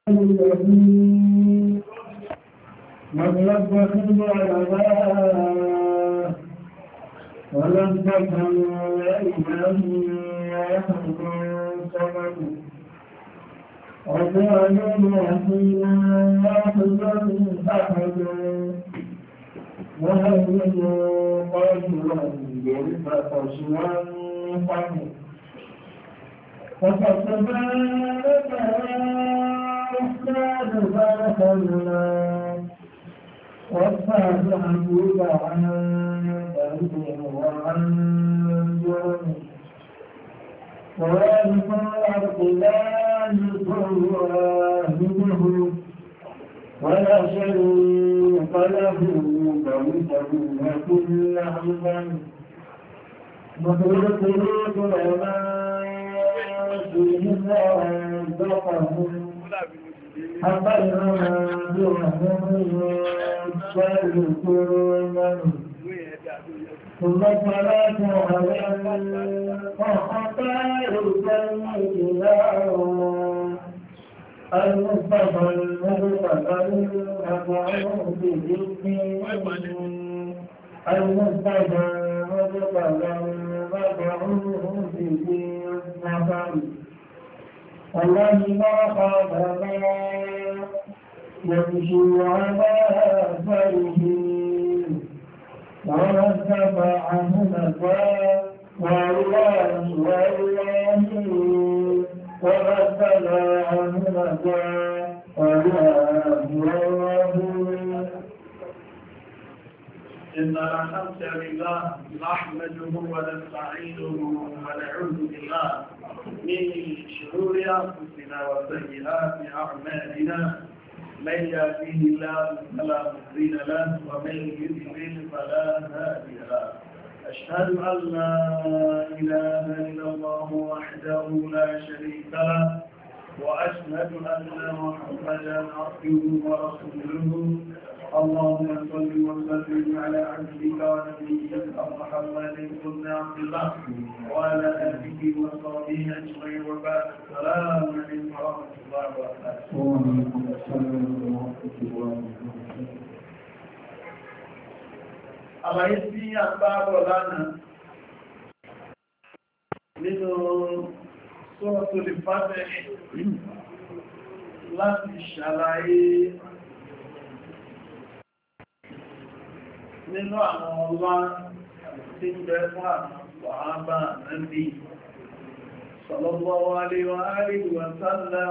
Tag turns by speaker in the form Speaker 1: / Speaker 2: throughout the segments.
Speaker 1: الذي من يتخذ علماء ولم تكن إليه يحكم صمد وجعلوا يحيلا واحدا أحد وهيئوا قدرا بالفتش والقمر ففتبارك الرحمن فأخذنا والفاتحة عن ذنب وعن جرم ويذكر الأرض لا يذكر واهده ولا شريك له بيته وكل عظم مخلوق العلماء فيهم وانتقهم حقنا بهم يتشركون ثم الصلاة على الخطائر سيدنا المصطفى المرتضى المبعوث بالدين المصطفى المرتضى المبعوث بالنصر والله ما خاف ما يمشي على أثره ورتب عنه نفاه والله ورتب عنه نفاه والله
Speaker 2: إن الحمد لله نحمده ونستعينه ونعوذ بالله من شرور أنفسنا وسيئات أعمالنا من يهده الله فلا مضل له ومن يضلل فلا هادي له أشهد أن لا إله إلا الله وحده لا شريك له وأشهد أن محمدا عبده ورسوله اللهم صل وسلم على عبدك ونبيك محمد بن عبد الله وعلى آله وصحبه أجمعين وبعد السلام عليكم ورحمة الله وبركاته.
Speaker 1: وعليكم السلام ورحمة الله وبركاته.
Speaker 2: àlàyé tí a bá bọ̀ lánàá nínú Suratul Fatih láti ṣàlàyé nínú àwọn ọlá tí ń bẹ fún àwọn Sàhábà Ànábì sallallahu alaihi wa alihi wa sallam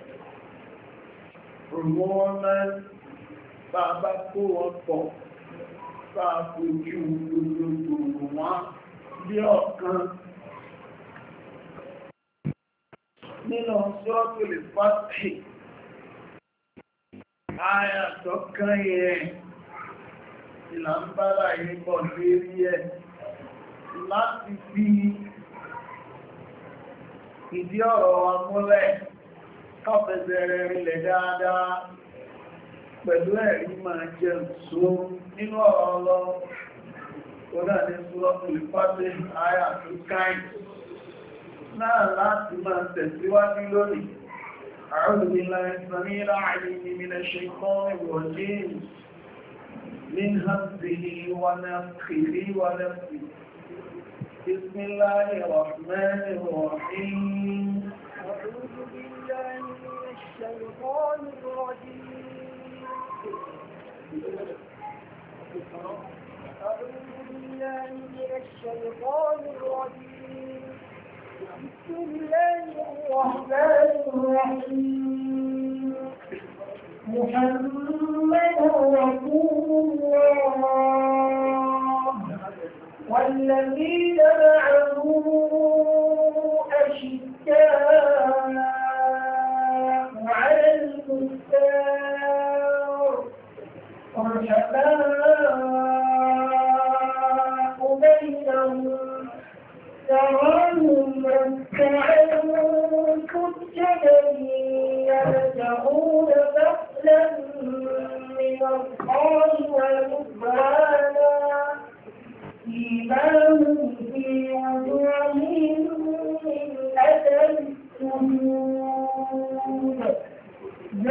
Speaker 2: rùmọ́ọ́mẹ́ bàbá kó wọn pọ̀ sáàfojú gbogbo wọn bí ọ̀kan nínú Suratul Fatih àyà tó kàn yẹn ìlà ń bára ìrìnbọ̀ lérí ẹ̀ láti fi ìdí ọ̀rọ̀ wa múlẹ̀ káfẹ́sẹ̀ rẹ̀ rinlẹ̀ dáadáa pẹ̀lú ẹ̀rí máa jẹ́ ìṣó nínú ọ̀rọ̀ ọlọ́ ọ̀dá ní Suratul Fatih àyà tó káì náà láti máa tẹ̀síwájú lónìí. A'udhu billahi as-sami'il 'alim minash shaytanir rajim min hamzihi wa nafthihi wa nafthihi. Bismillahir rahmanir rahim.
Speaker 3: A'udhu billahi minash shaytanir rajim. أعوذ بالله من الشيطان الرجيم بسم الله الرحمن الرحيم محمد رسول الله والذين معه أشداء على الكفار رحماء بينهم تراهم ركعا سجدا يبتغون فضلا من الله ورضوانا سيماهم في وجوههم من أثر السجود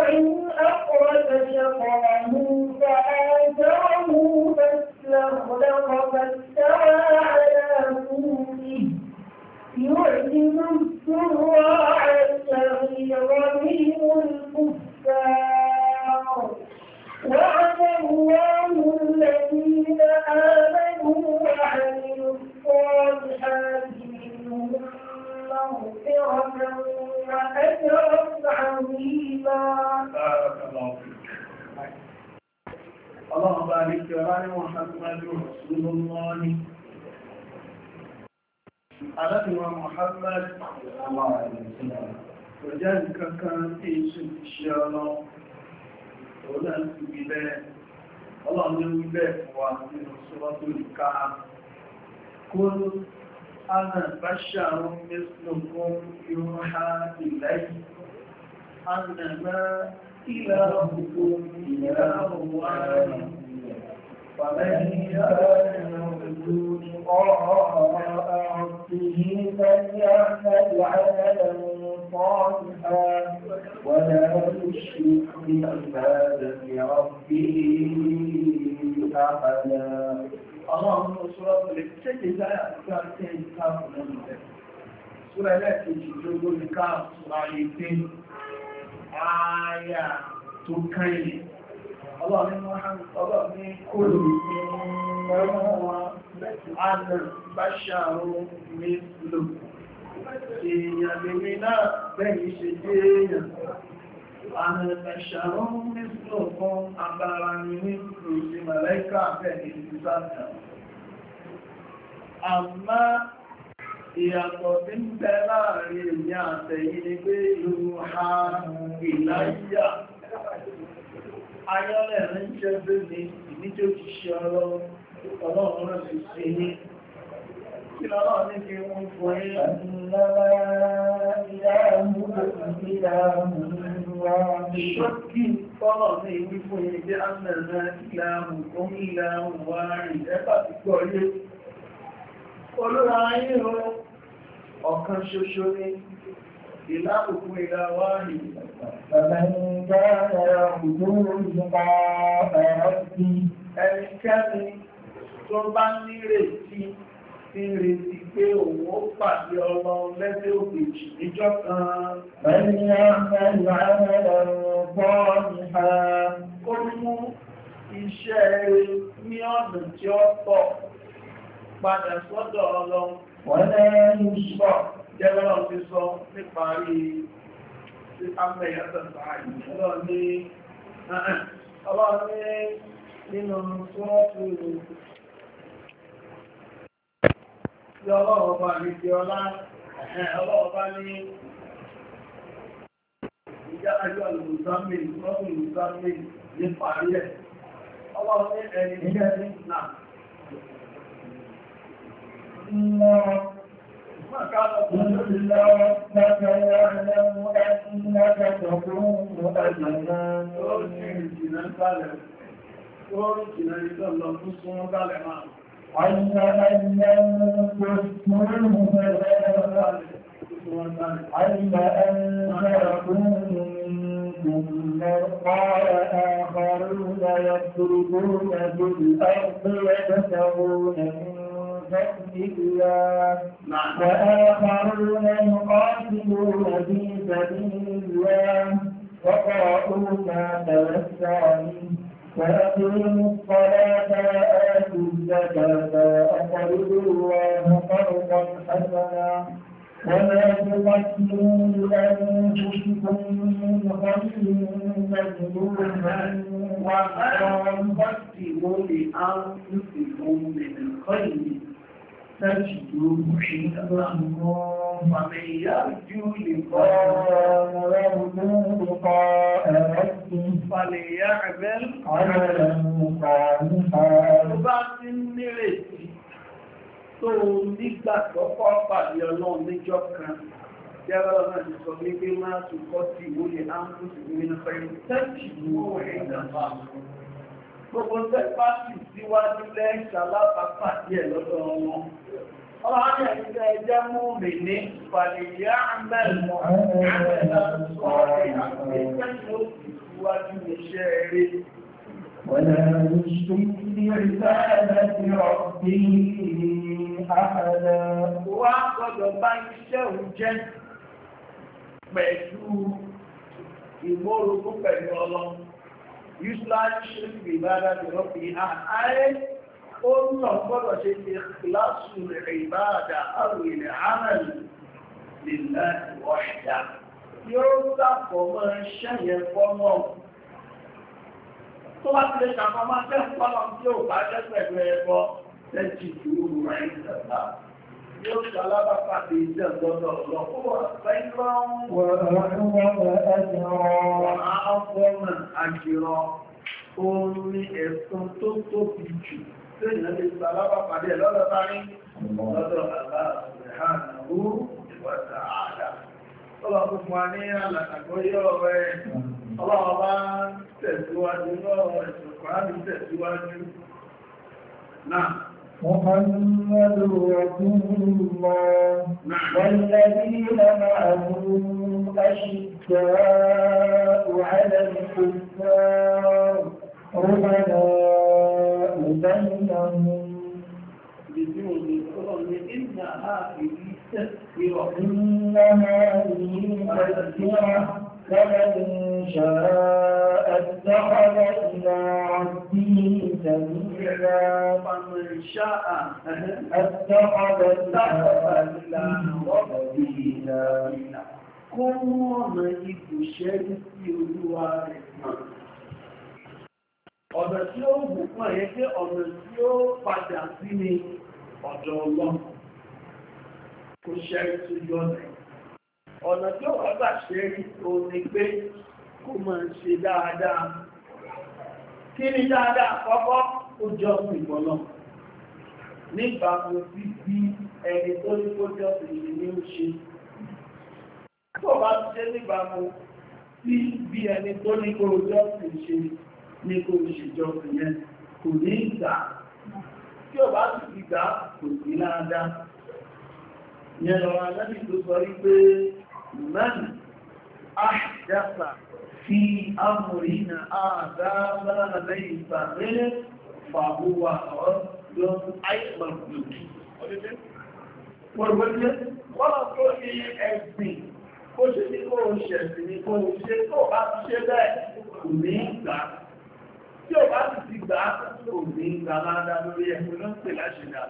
Speaker 3: زرع أخرج شطره فآزره فاستغلظ فاستوى على سوقه يعجب الزراع ليغيظ الكفار وعد الله الذين آمنوا وعملوا الصالحات منهم مغفرة وأجرا عظيما.
Speaker 2: بارك الله فيك. اللهم بارك على محمد رسول الله. على محمد صلى الله عليه وسلم. وجاءك كان في الله. ولا تبيه. الله يبيه ومن سورة الكهف. كل أنا بشر مثلكم يوحى إلي أنما إلهكم إله واحد فمن يرجو لقاء ربه فليعمل عملا صالحا ولا يشرك بعبادة ربه أحدا. اللهم سورة الابتداء كانت كافة سورة التي تجد الكاف سورة الابتداء آية تكين الله محمد الله من كل إنما أنا بشر مثلكم يمنا بني شجينا أنا بشر مثلكم أبراني مثل ملائكة بني سبحانه أما ìyàtọ̀ tí ń bẹ láàrin èmi àtẹ̀yí ni pé yuha ìláyà ayọ́lẹ̀ rẹ̀ ń jẹ́ bí ní ìdíjò ti ṣe ọlọ́run rẹ̀ sì sí ní kí lọ́lọ́ ní kí wọ́n fún ṣọ́kí tọ́lọ̀ ní ìwí fún yìí bí ánàrà ìlàmù tó ń ìlàmù wá rí ẹ́bà ti gbọ́ yé olúra ayé ọ̀kan ṣoṣo ní ìlàkùnkù ìlà wáhì ẹnikẹ́ni tó bá nírètí pé òun ó pàdé Ọlọ́run lẹ́sẹ̀ òkèjì níjọ́ kan ó mú iṣẹ́ rẹ̀ ní ọ̀nà tí ó tọ́ padà sọ́dọ̀ Ọlọ́run wọ́n lẹ́yìn ìṣọ́ jẹ́bọ́lọ́ ti sọ níparí sí amẹ́yàtọ̀ sáàyì Ọlọ́run ní nínú sọ́ọ̀tù tí Ọlọ́run bá ní kí Ọlọ́run bá ní ìjá ayọ́ alùmùsámì sọ́ọ̀tù alùmùsámì ní parí ẹ̀ Ọlọ́run ní ẹni jẹ́ ní náà إلا ربك يعلم أنك تقوم أدنى علم أن لن تذكره علم أن سيكون منكم مرضى آخرون يضربون في الأرض يبتغون من فضل الله وآخرون يقاتلون في سبيل الله وقرأوا ما تيسر منه وأقيموا الصلاة وآتوا الزكاة وأقرضوا الله قرضا حسنا وما تقدموا لأنفسكم من خير تجدوه وما تقدموا لأنفسكم من خير تجدوه عند الله ومن يرجو لقاء ربه فليعمل عملا صالحا tó nígbàgbọ́ pọ̀ pàdé Ọlọ́run níjọ́ kan jẹ́rọ náà ti sọ wípé máa tún kọ́ sí ìwòye áńkùsì nínú pẹ̀lú tẹ́jì owó ìdàmà gbogbo tẹ́pàtì síwájú lẹ́ṣà lápapàdé ẹ̀ lọ́dọ̀ wọn Ọlọ́run ẹ̀jẹ̀ ẹjẹ́ mú mi ní fàlìyà mẹ́lmọ̀ àmẹ́lá sọ́ọ̀rẹ̀ àti ìpẹ́lú ìwájú iṣẹ́ rí.
Speaker 3: ولا يشرك بعبادة ربه أحدا.
Speaker 2: Wá gbọ́dọ̀ bá iṣẹ́ òun jẹ́ pẹ̀lú ìmọ̀rògún pẹ̀lú ọlọ́run. Usually ṣírí ìbádàtì rọ́bì ààrẹ ó nà gbọ́dọ̀ ṣe ti kíláàsù ìbádà àrùlẹ̀ àmàlì lillahi wahda. Yóò dàpọ̀ mọ́ ṣẹ́yẹ fọ́mọ́. Tó bá ti lè ṣàkọ́ máa jẹ́ fọ́lọ́ tí ó bá jẹ́ pẹ̀lú ẹbọ lẹ́jì ìlú rẹ̀ ìjọba. Yóò ṣàlábà pàdé ìjẹ́ lọ́dọ̀ ọlọ́pọ̀ àpẹ́lọ́run orí ẹ̀sùn tó tóbi jù tí èèyàn lè ṣàlábà pàdé lọ́dọ̀ tání lọ́dọ̀ Allah subhanahu wa ta'ala. Ọlọ́pọ̀ fún wa ní àlàkàgbọ́yọ́ rẹ̀, ọlọ́pọ̀ bá tẹ̀síwájú lọ́rọ̀ ẹ̀sùn tẹ̀síwájú náà.
Speaker 3: محمد رسول الله والذين معه أشداء على الكفار رحماء بينهم إنها تذكرة فمن شاء اتخذ إلى ربه سبيلا
Speaker 2: فمن شاء
Speaker 3: اتخذ إلى ربه سبيلا
Speaker 2: kó ọ̀nà ibùṣẹ́ sí olúwa rẹ̀ náà. Ọ̀nà tí ó wù fún ẹ̀yẹ́ pé ọ̀nà tí ó padà sí ni ọ̀dọ̀ Ọlọ́run kò ṣẹ́rí tó yọ ọ̀nà. Ọ̀nà tí ó wà gbà ṣẹ́rí tó ní pé kó máa ṣe dáadáa. Kí ni dáadáa kọ́kọ́ ó jọ sí ìbọ̀lọ́. Nígbàmú sí bí ẹni tó ní kó jọ sí ìlú ní ó ṣe. Tó bá ti ṣe níbàmú sí bí ẹni tó ní kó jọ sí ṣe ní kó ṣèjọ sí yẹn kò ní ìgbà. Tí ò bá sì gbà kò sí láadáa. Yẹn lọ alábì tó sọ wípé mẹ́rin àṣìdáfà fi amòrìnà àdá bára lẹ́yìn ìgbàmẹ́lẹ́ fàhúwà ọ̀dọ́ àìsàn lòdì. Pọ̀lọ̀pọ̀lọpọ̀ wọ́n tó ní ẹ̀sìn kó ṣe ní kó ṣẹ̀sìn ní kó ṣe tó bá ti ṣe bẹ́ẹ̀ kò ní ìgbà. Tí ò bá sì ti gbà kò ní ìgbà láàdá lórí ẹ̀kùn ló ń pè láṣẹ̀dá.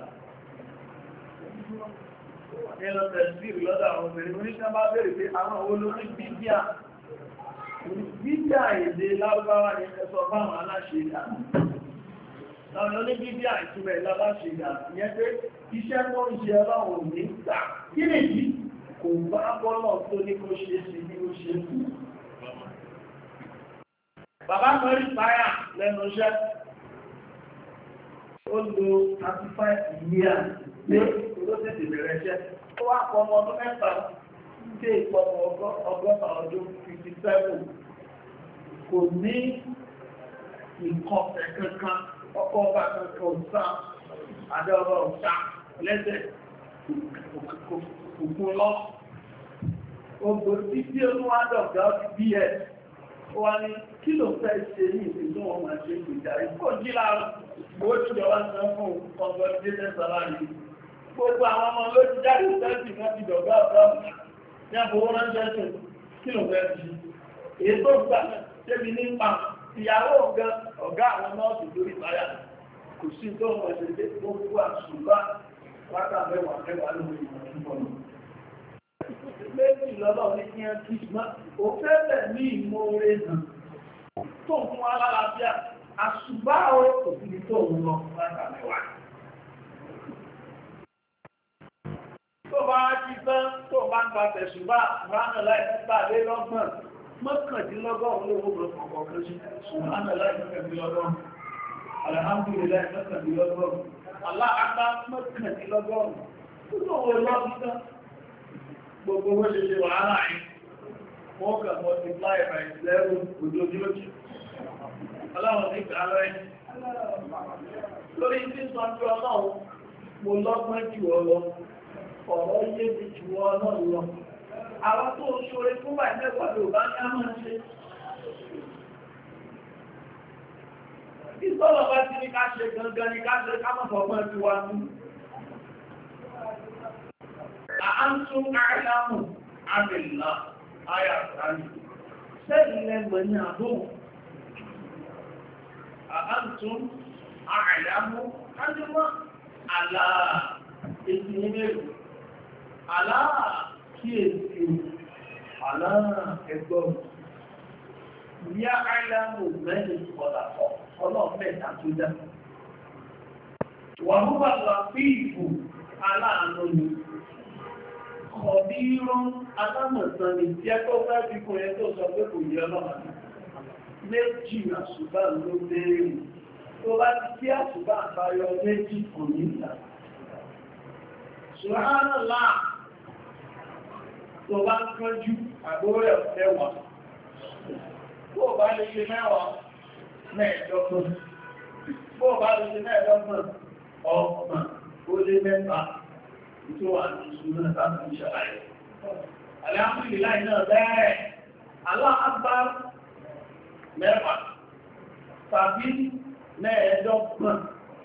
Speaker 2: Ní lọ́tẹ̀ sí ìrìlọ́dọ̀ àwọn obìnrin oníṣẹ́ bá bèèrè pé àwọn olórin bíbíà. Bíbíà èdè Lárúbáwá ni ẹsọ fáwọn aláṣẹ̀dá. Àwọn oníbíbíà ìtumẹ̀ láláṣẹ̀dá yẹn pé iṣẹ́ tó ń ṣe ọlọ́run ò ní gbà. Kí nìyí? Kò bá bọ́lọ̀ tó ní kó ṣe sí bí ó ṣe kú. Bàbá kan rí táyà lẹ́nu iṣẹ́. Ó lo 35 years pé olóṣèlú bẹ̀rẹ̀ iṣẹ́. Ó wá pọ̀ ọmọ ọdún mẹ́ta dé ìpọ̀mọ̀ ọgọ́ta ọdún 57. Kò ní ìkọ̀fẹ́ kankan, ọkọ̀ ọba kankan ọ̀sá, àdá ọba ọ̀sá, lẹ́sẹ̀ òkun lọ. Ogbò tí bí olúwádọ̀gá bí ẹ̀ wá ní kí ló fẹ́ ṣe ní ìpínlẹ̀ wọn máa ṣe ìgbìjà ìkó jí láàrùn owó tí jọba ń san fún consolidated salary. Gbogbo àwọn ọmọ ló ti jáde sẹ́sì wọ́n ti dọ̀gá ọ̀gá ní àfowó ránṣẹ́ tó kí ló fẹ́ ṣe. Èyí tó gbà ṣébi ní pa ìyàwó ọ̀gá àwọn nọ́ọ̀sì lórí táyà kò sí tó wọ́n ṣe dé gbogbo àṣùgbà wákàtẹ́wàá lórí ìmọ̀ méjì lọ́lọ́ ní kí ẹ kí ṣùgbọ́n ó fẹ́fẹ́ ní ìmóore nà tó ń fún alálàáfíà àṣùgbá ó kò sí tó ń lọ látàmẹ́wàá. Tó bá jí tán tó bá ń gba tẹ̀ṣùgbá ránà láìpẹ́ta lé lọ́gbọ̀n mọ́kàndínlọ́gọ́rùn lówó lọ́pọ̀ kọ̀ọ̀kan sí ṣùgbọ́n láìpẹ́ta alhamdulillah mọ́kàndínlọ́gọ́rùn aláàpá mọ́kàndínlọ́gọ́rùn tó tó wọ́n lọ́gbọ̀n gbogbo wọ́n ṣe ṣe wàhálà yìí wọ́n kà multiply by 11 ojoojúmọ́ aláwọ̀ ní ìgbàlọ́ ẹ̀ lórí tí sọ pé ọlọ́run mo lọ́gbọ́n jù ọ lọ, ọ̀rọ̀ yé mi jù ọ náà lọ. Àwọn tó ń ṣoore fún báyìí mẹ́wàá ló bá ní á máa ṣe. Ìsọ́lọ̀ bá ti ní ká ṣe gangan ní ká ṣe ká mọ̀ fọ́gbọ́n ti wá ní. Àántún àìlámù àmìlá ayàtàrí. Sẹ́yìn lẹ́gbẹ̀ ní àdóhùn. Àántún àìlámù àmìlá àlàá ètì mẹ́rin. Àlàá kí èsì àlàá ẹgbọ́n. Ìyá àìlámù mẹ́rin pọ̀dàpọ̀. Ọlọ́run mẹ́ta tó dá. Wà mú bàbá fíìfù aláàánú ni. Ọ̀bí rán alámọ̀sán ni tí ẹ tó fẹ́ fi kún ẹ tó sọ pé kò yẹ ọlọ́run. Méjì àṣùbà ló béèrè. Tó bá ti kí àṣùbà àbáyọ méjì kò ní ìlà. Subhanallah. Tó bá ń kánjú àgbórẹ̀ ẹwà. Tó bá lè ṣe mẹ́wàá. Mẹ́ẹ̀dọ́gbọ̀n. Bó bá lè ṣe mẹ́ẹ̀dọ́gbọ̀n, ọgbọ̀n, ó lé mẹ́ta, tó wà ní ìṣúná láti ìṣàlàyé. Alhamdulillah náà bẹ́ẹ̀, Allahu Akbar mẹ́fà, tàbí mẹ́ẹ̀dọ́gbọ̀n,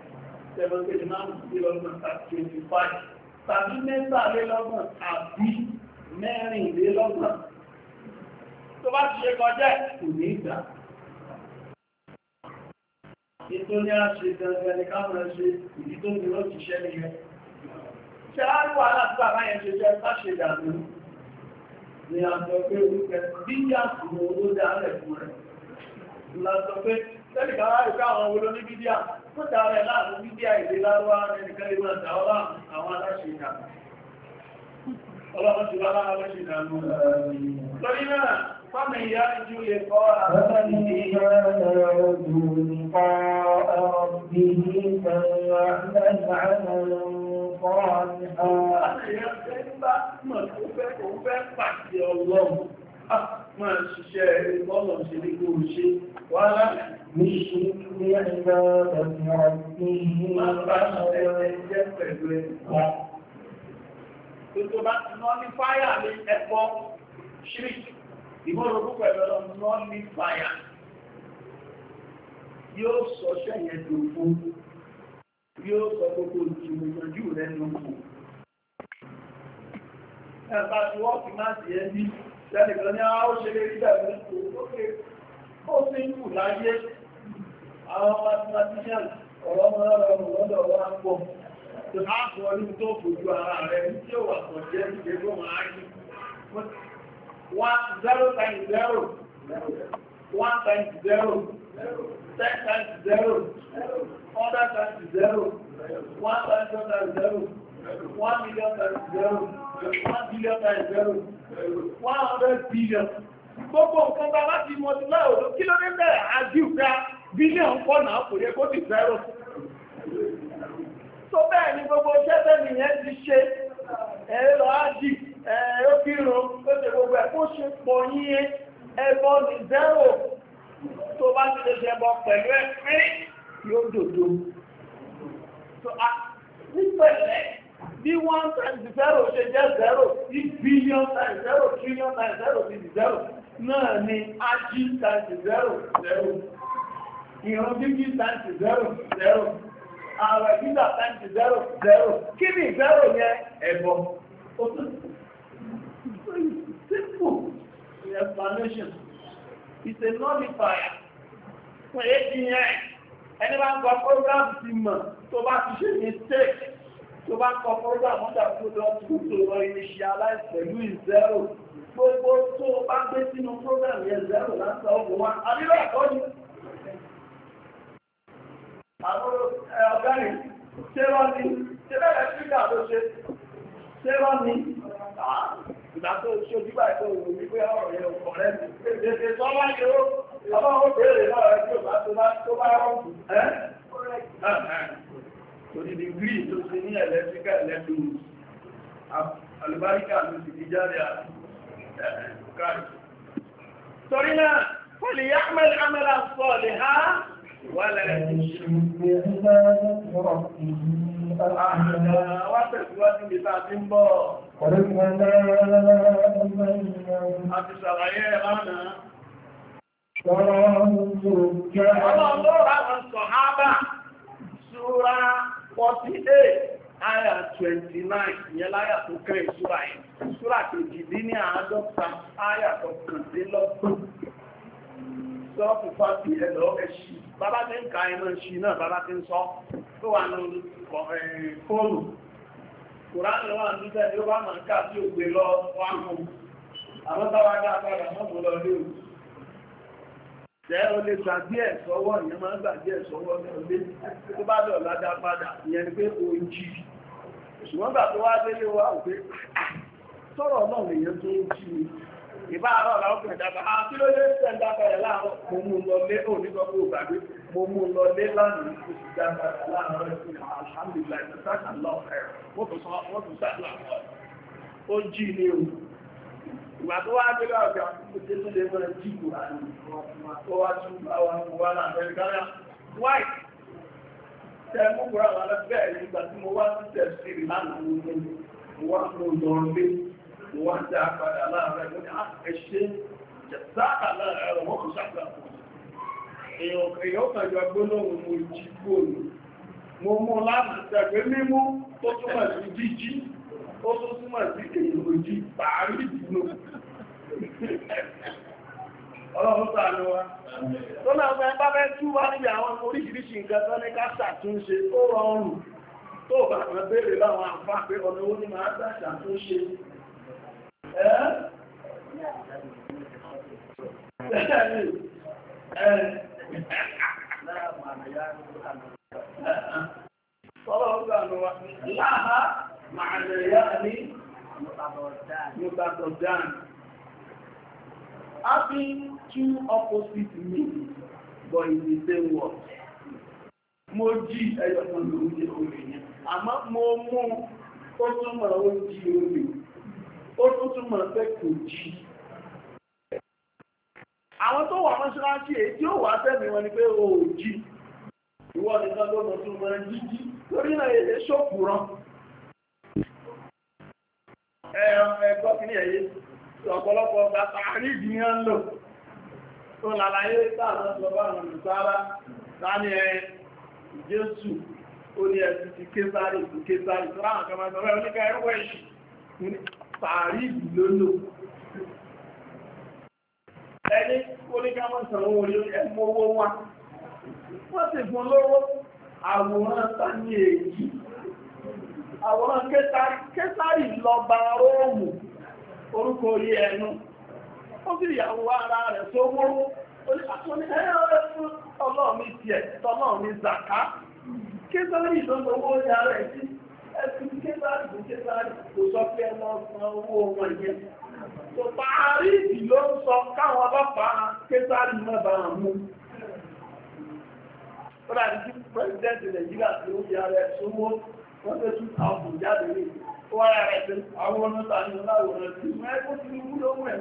Speaker 2: 7,925, tàbí mẹ́tàlélọ́gbọ̀n, àbí mẹ́rìnlélọ́gbọ̀n. Tó bá ti ṣe kọjá, kò ní ìgbà. Ètò ní a ṣe gangan ní káwọn ṣe ìdí tó ní ló ti ṣẹ́ ní ẹ. Ṣé á rí wà láti bàbá yẹn ṣe jẹ́ sáṣe ìdàmú ni a sọ pé orúkẹ bí i àsìmò olóde alẹ̀ fún rẹ̀. La sọ pé tẹ́lìkà wá rí káwọn olóò ní bídíà tó dára láàrín bídíà ìdí lárúwá ẹnìkan lè máa dà ọ́ láàrín àwọn aláṣẹ ìdàmú. Ọlọ́run ti wá lára aláṣẹ ìdàmú. Lórí náà, فمن يرجو لقاء
Speaker 3: ربه فليعمل عملا صالحا.
Speaker 2: Máa ṣiṣẹ́ ìbọ́lọ̀ ṣe ní kó ṣe wá láti
Speaker 3: يشرك بعبادة ربه
Speaker 2: máa bá ṣẹ̀ṣẹ̀ jẹ́ pẹ̀lú ẹ̀kọ́. Tó bá ti náà ní fáyà ní ẹ̀kọ́ ṣíríkì. Ìmọ̀ràn púpọ̀ ẹ̀rọ náà ní fàyà yóò sọ ṣẹ́yẹn dòfó, yóò sọ gbogbo ìjìnlẹ̀jú rẹ̀ lókò. Ẹ̀bá tí wọ́n fi máa sì ẹ́ bí lẹ́nìkan ní àwọn òṣèré ìdàgbé lókè ó sí ń kù láyé àwọn mathematician ọ̀rọ̀ ọmọ lọ́dọ̀ wá pọ̀ tó á sọ ní tó fojú ara rẹ̀ tí ó wà sọ jẹ́ ìgbégbó máa rí. 0 times 0, 1 times 0, 10 times 0, 100 times 0, 1,000 times 0, 1 million times 0, 1 billion times 0, 100 billion. Gbogbo nǹkan bá láti multiply òdó kí ló ní bẹ̀rẹ̀ àjíùká bílíọ̀n pọ̀ náà kò yẹ kó ti 0. Tó bẹ́ẹ̀ ni gbogbo ṣẹ́fẹ́ nìyẹn ti ṣe ẹ̀rọ ájì. Ó kírun ó ṣe gbogbo ẹ̀ kó ṣe pọ̀ yíyé ẹbọ ní 0 tó bá ti lè ṣe ẹbọ pẹ̀lú ẹ̀fẹ́ yóò dòdó. Nípẹ̀lẹ̀ bí 1 times 0 ṣe jẹ́ 0, bí billion times 0, trillion times 0 ti di 0 náà ni ájí times 0, 0. Ìrun bíbí times 0, 0. Ààrẹ gíga times 0, 0. Kí ni 0 yẹn ẹbọ? Simple explanation. It's a nullifier. Fún ADN, ẹni bá ń kọ program ti mọ̀ tó bá ti ṣe mistake, tó bá ń kọ program wọ́n dàbí tó lọ tó lọ initialize pẹ̀lú 0. Gbogbo tó bá gbé sínú program yẹn 0 láti ọgbọ̀n wá. Àbílẹ̀ ẹ̀kọ́ ni. Àwọn ọ̀gá rẹ̀ ṣé wọ́n ní, ṣé bẹ́ẹ̀ ṣíkà ló ṣe, ṣé wọ́n ní. Ìgbà tó ṣojú báyìí tó wù ní pé ọ̀rọ̀ yẹn ọkọ̀ rẹ̀ ní. Èdè tó bá ṣe ó, ọba ó bèèrè náà rẹ̀ tí ó bá tó bá rọ̀kù. Torí dìgírì tó ti ní ẹ̀lẹ́tíríkà ẹ̀lẹ́dùn àlùbáríkà ló ti di jáde àkárí. Torí náà, fọ́lì yá mẹ́lá sọ́ọ̀lì ha wà lẹ́yìn. Wá tẹ̀síwájú ní ta ti ń bọ̀. A ti ṣàlàyé ẹ̀ lánàá. Ọlọ́run ló rà wọn sọ̀hábà. Súra 48, àyà 29, ìyẹn láyà tó kẹ́ ìsúra yìí. Súra kejìdínláàádọ́ta, àyà tó kàndínlọ́gbọ̀n. Sọ́ọ̀fù fásitì ẹ̀lọ́ ẹ̀ṣì. Bàbá tí ń ka ẹmọ ṣì náà, bàbá tí ń sọ. Tó wà ní fóònù. Kùránì wà ní tẹ́lẹ̀ ó bá máa ń ká sí ògbé lọ wá mú. Àwọn táwa dá padà mọ́ lọ lé òun. Jẹ́ o lè gbà díẹ̀ sọ́wọ́, ìyẹn máa ń gbà díẹ̀ sọ́wọ́ ní ọdé tó bá lọ ládá padà, ìyẹn ni pé o jí. Ṣùgbọ́n gbà tó wá délé wá ò pé sọ̀rọ̀ náà lèyàn tó ń jí ni. Ìbá àárọ̀ làwọn kìí dàgbà, kí ló dé sẹ́ńdá padà láàárọ̀, mo mú lọ lé òní sọ pé ò gbàgbé, mo mú lọ lé lánàá, kò sì dá padà láàárọ̀ ìpínlẹ̀ alhamdulillah, ìtàkà lọ́ọ̀ẹ́, wọ́n tún sàdúrà ó jí ni o. Ìgbà tó wá gbé lọ́ọ̀gá, ó tẹ́ tó lè mọ́ jí Kùránì, ó wá tún bá wa mú wá láàrín kára. White, tẹ́ mú Kùránì wá lọ́gbẹ̀ẹ́ nígbà tí mo wá sí tẹ̀síìrì lánàá mo wá mú lọ lé, mo wá dá padà láàrín ẹ̀ṣẹ́ jẹ̀sáàkà láàrín wọ́n kò sáàkà fún. Èèyàn kan jọ gbólóhùn mo jí gbóòlù. Mo mú lánàá tẹ̀gbé mímú tó túmọ̀ sí jíjí. Ó tó túnmọ̀ sí èyí òjì pàárí ìdínú. Ọlọ́run ṣàánú wa. Tó náà fẹ́ bá fẹ́ tú wá níbi àwọn oríṣiríṣi nǹkan tó ní ká ṣàtúnṣe tó rọrùn. Tó bá kan béèrè láwọn àǹfààní pé ọ̀nà owó ní máa gbà ṣàtúnṣe. Ọlọ́run ṣàánú wa. Láhá معنيان متضادان. Having two opposite meanings but in the same word. Mo jí ẹyọ kan lórí orí yẹn. Àmọ́ mo mú ó túnmọ̀ ó jí orí. Ó túnmọ̀ pé kò jí. Àwọn tó wà mọ́ṣáláṣí èyí tí ó wà tẹ́mi wọn ni pé ó jí. Ìwọ nìkan ló mọ̀ tó mọ̀ jíjí. Torí náà èdè ṣòkùrọ̀. Ẹ̀kọ́ kí ní ẹ̀yẹ ọ̀pọ̀lọpọ̀ bàtà àríjì ní ọ́n lò tó lálàyé táàrán lọ́wọ́ àwọn olùsára láni Jésù ó ní ẹ̀sì ti Késárì tó ráhùn kan máa sọ́rọ̀ oníkà ẹ̀rọ ìṣì tààríjì ló lò. Ẹni oníkà mọ́ sọ̀rọ̀ orí ẹmọ owó wá wọ́n sì fún lówó àwòrán sáni èyí. Àwòrán Késárì lọba Róòmù orúkọ orí ẹnu. Ó sì ìyàwó ara rẹ̀ tó mọ́rú. Oníkàtún ní ẹ̀rẹ́ fún ọlọ́ọ̀mí tiẹ̀, tọ́lọ́ọ̀mí Zàká. Késárì ló lọ owó ní ara ẹ̀ sí. Ẹ̀sìn Késárì fún Késárì kò sọ pé ẹlọ́ san owó wọn yẹn. Tó parí ìdí ló ń sọ káwọn ọlọ́pàá Késárì mọ́ bá wọn mú. Ó dàbí sí Pẹ́sidẹ́ntì Nàìjíríà tí ó yára ẹ̀ sówó. Wọ́n tẹ́ tún àwọn jáde ní wáyà rẹ̀ tí àwọn ọ̀nà tàbí láwọ̀rán tí wọ́n ẹ́kọ́ tí ní wúlò wẹ̀.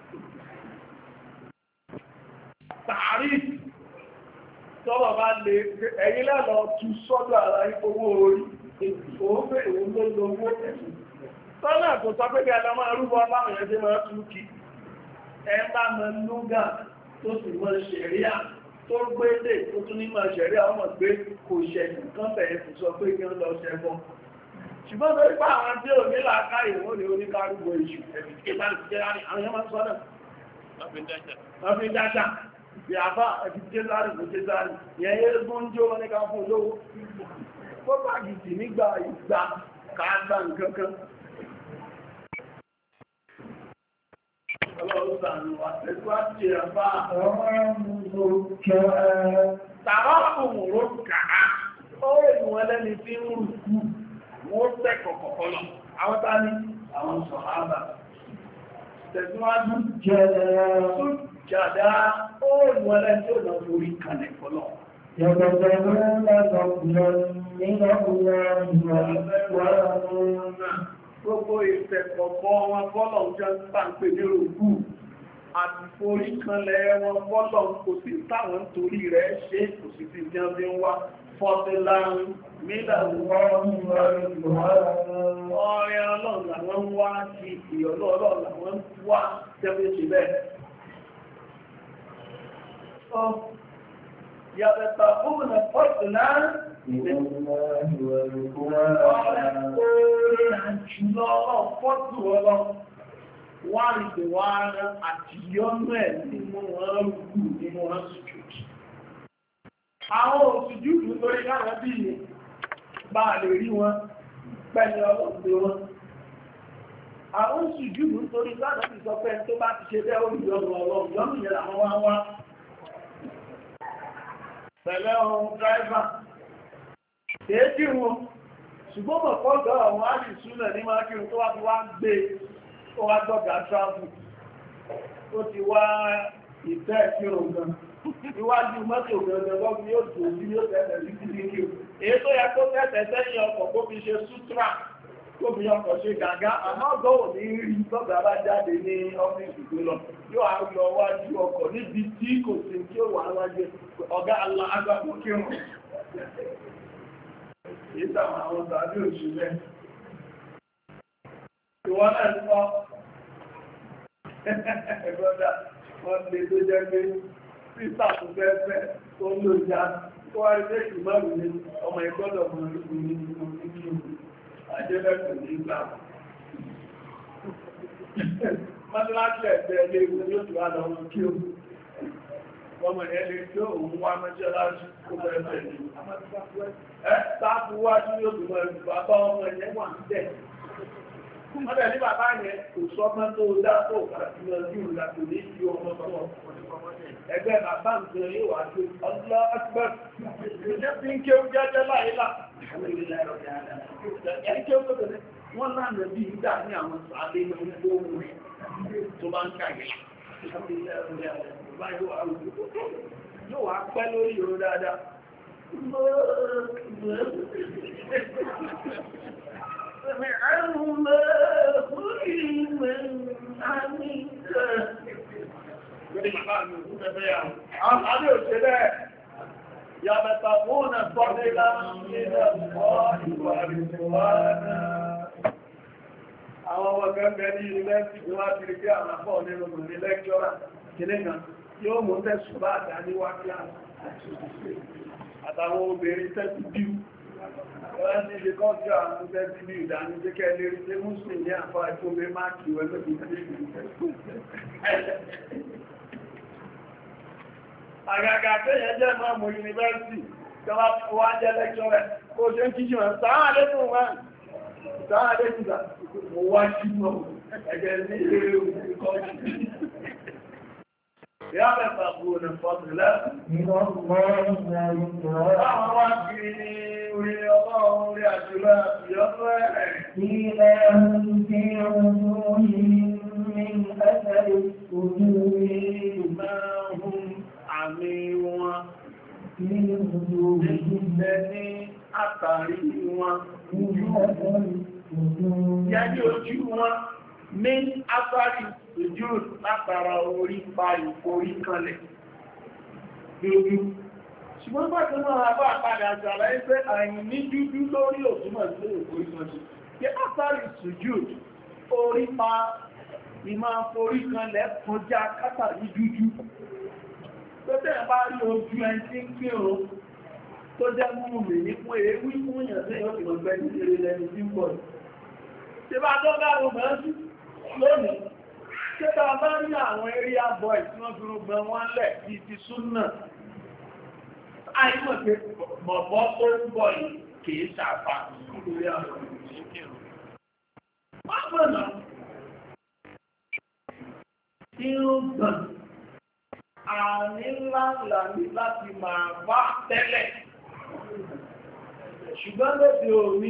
Speaker 2: Tààrí tọ́lọ̀ bá lè ẹ̀yìn lẹ́lọ tú sọ́dọ̀ ara owó orí, òun òun ló lówó ẹ̀sùn. Tọ́lá kò sọ pé kẹ́ lọ máa rúbọ báwọn ẹ̀ṣẹ́ máa tú kí. Ẹ bá mọ lúgà tó sì mọ ṣẹ̀ríà. Tó gbé lè tó tún ní máa ṣẹ̀rí àwọn ọmọ pé kò ṣẹ̀yìn kan bẹ̀rẹ̀ fún sọ pé kí wọ́n lọ ṣẹ́gbọ́n. Ṣùgbọ́n tó rí pa àwọn tí ò ní làákà ìwọ́n ni oníkárùgbò ìṣù ẹ̀fìkẹ́sárì àwọn yẹn máa ń sọ́nà. Wọ́n fi dáṣà. Bí àbá ẹ̀fìkẹ́sárì yẹn yé gún jó wọn ní ká fún olówó. Kó pàgìtì nígbà ìgbà káàgbà nǹkan kan. Ọlọ́run ṣàánú wa, ẹ̀sùn àti ẹ̀fà tààrà òmùrò kàá, ó èdùn ẹlẹ́ni tí ń rùkú, wọ́n tẹ́kọ̀ kọ̀kọ́ lọ. Àwọn tá ní àwọn sọ̀hábà. Tẹ̀síwájú jàdá, ó èdùn ẹlẹ́ni tí ó lọ lórí kalẹ̀ kọlọ̀. Gbogbo ìfẹ̀kọ̀kọ́ wọn fọ́lọ̀ jẹ́ ń pàǹpẹ̀ ní òkú. àti forí kanlẹ̀ wọn fọ́lọ̀ kò sí táwọn torí rẹ̀ ṣe kò sí ti jẹ́ bí wá fọ́tíláàrùn mílàwọ́ ọ̀rẹ́ ọlọ́run làwọn ń wá kí ìyọ̀lọ́ ọlọ́run làwọn ń wá tẹ́bí ṣe bẹ́ẹ̀. Yàtẹ̀ta fún fọ́tíláàrùn wọ́n rí pé wọ́n rán àti yọ́nú ẹ̀ nínú wọn rúkú nínú wọn sùjúdù. Àwọn òsùjúdù lórí káàrẹ́ bí i bá lè rí wọn pẹ̀lú ọlọ́pẹ́ wọn. Àwọn òsùjúdù lórí káàrẹ́ bí sọ pé tó bá ti ṣe bẹ́ olùyọ́nù ọlọ́run yọ́nù yẹn àwọn wá wá. Pẹ̀lẹ́ ohun dráìvà. Èéjì wọn, ṣùgbọ́n mọ̀ pọ́gbọ́ àwọn àrìsúnà ní máa kírun tó wá ti wá gbé ó wá gbọ́gà tráfù ó ti wá ìfẹ́ ìkírun gan níwájú mọ́tò gẹ̀ẹ́gẹ́ lọ́gbí yóò tó sí yóò tẹ́tẹ̀ sí títí kí o èyí tó yẹ kó tẹ́tẹ̀ sẹ́yìn ọkọ̀ kó fi ṣe sútrà kó fi ọkọ̀ ṣe gàgá àmọ́ gọ́wò ní rí gbọ́gà bá jáde ní ọ́fíìsì tó lọ yóò á lọ wájú ọkọ̀ níbi tí kò sí tí ó wà wájú ọ̀gá alágbàgbọ́ kírun ìtàwọn àwọn tàbí òṣìṣẹ́ ìwọ́n náà sọ ẹgbọ́dá wọ́n lè tó jẹ́ pé pítà tó fẹ́fẹ́ tó ń lò já tó wá rí pé ìmọ̀rù ní ọmọ ìgbọ́dọ̀ mọ̀ nígbò ní ìgbò ní kí o àjẹ́lẹ́kù ní ìgbà mọ́tíláṣẹ́ ẹ̀fẹ́ ilé ìwé yóò tó wá lọ kí o ọmọ ẹ̀lẹ́ tí ó ń wá mọ́tíláṣẹ́ kó fẹ́fẹ́ ní sáàpù wájú yóò tó mọ̀ ìgbàbá ọmọ ẹ̀yẹ wà ń tẹ̀ Mọ́bẹ̀ ní bàbá yẹn kò sọ́gbọ́n tó dá tó kàtí lọ sí ìrìnà tó ní ìjú ọmọ ọmọ ẹgbẹ́ bàbá nǹkan yóò wá sí ọlọ́ ẹgbẹ́ ìjẹ́ tí ń ké ó jẹ́jẹ́ láìlá ẹni ké ó tó tẹ̀lé wọ́n lánàá bí ìdá ní àwọn sàálé ní ohun rẹ̀ tó bá ń kàyẹ̀ yóò wá pẹ́ lórí ìró dáadáa سمعهما كل من عميك يبتغون فضلا من الله ورضوانا àwọn ọmọ gẹ́gẹ́ ní ilẹ̀ ìwá kiri kí àwọn afọ́ nínú ìrìn lẹ́kṣọ́rà kìnnì kan yóò mú tẹ́sù bá àdá ní wá kíláàsì àtàwọn obìnrin tẹ́sù bíu wọ́n ní ilé kọ́jú àwọn tẹ́sù bíu ìdání jẹ́ kẹ́ lérí tí mùsùlùmí ní àfọ́ ìfòmé máàkì àgàgà tẹ́yẹ jẹ́ mọ́mù yunifásitì jọba wá jẹ́ lẹ́kṣọ́rẹ̀ kó ṣe ń kíjì wọn sáà lẹ́kùn wọn sáà lẹ́kùn mo wá sí mọ́ ẹgbẹ́ ní ilé ìkọ́jú ìyá mẹ́fà bú ọ̀nà fọ́tùlẹ́ àwọn wá kiri ní orí ọmọ orí àjùlọ ìyọ́fẹ́ rẹ̀
Speaker 3: إلى في وجوههم من أثر السجود
Speaker 2: ما هم àmì wọn
Speaker 3: في وجوههم
Speaker 2: ní àtàrí wọn
Speaker 3: من أثر السجود
Speaker 2: yẹ́dí ojú wọn ní àtàrí ojú látara orí pa ìforí kanlẹ̀ lójú ṣùgbọ́n pàtàkì náà bá padà ṣàlàyé pé àyìn ní dúdú lórí òtúmọ̀ sí ìforí kanlẹ̀ kí àtàrí sujud orí pa ìmá forí kanlẹ̀ kọjá kátàrí dúdú Tọ́tẹ́ bá rí ojú ẹni tí ń kírun tó jẹ́ múrù mi ní fún èéwí fún èèyàn tí yóò fi ọgbẹ́ ní eré lẹ́ni tí ń bọ̀. Ṣé bá tó dáàrùn mọ́ sí lónìí? Ṣé bá bá rí àwọn area boy tí wọ́n fi rúgbọ́n wọ́n lẹ̀ bí ti súnnà? Àìmọ̀ pé bọ̀bọ̀ tó ń bọ̀ yìí kìí ṣàfà lórí àwọn ìṣẹ́kẹ̀rún. Wọ́n gbọ́nà irúgbọ̀n àní ńláńlá ní láti máa bá tẹ́lẹ̀ ṣùgbọ́n lóde òní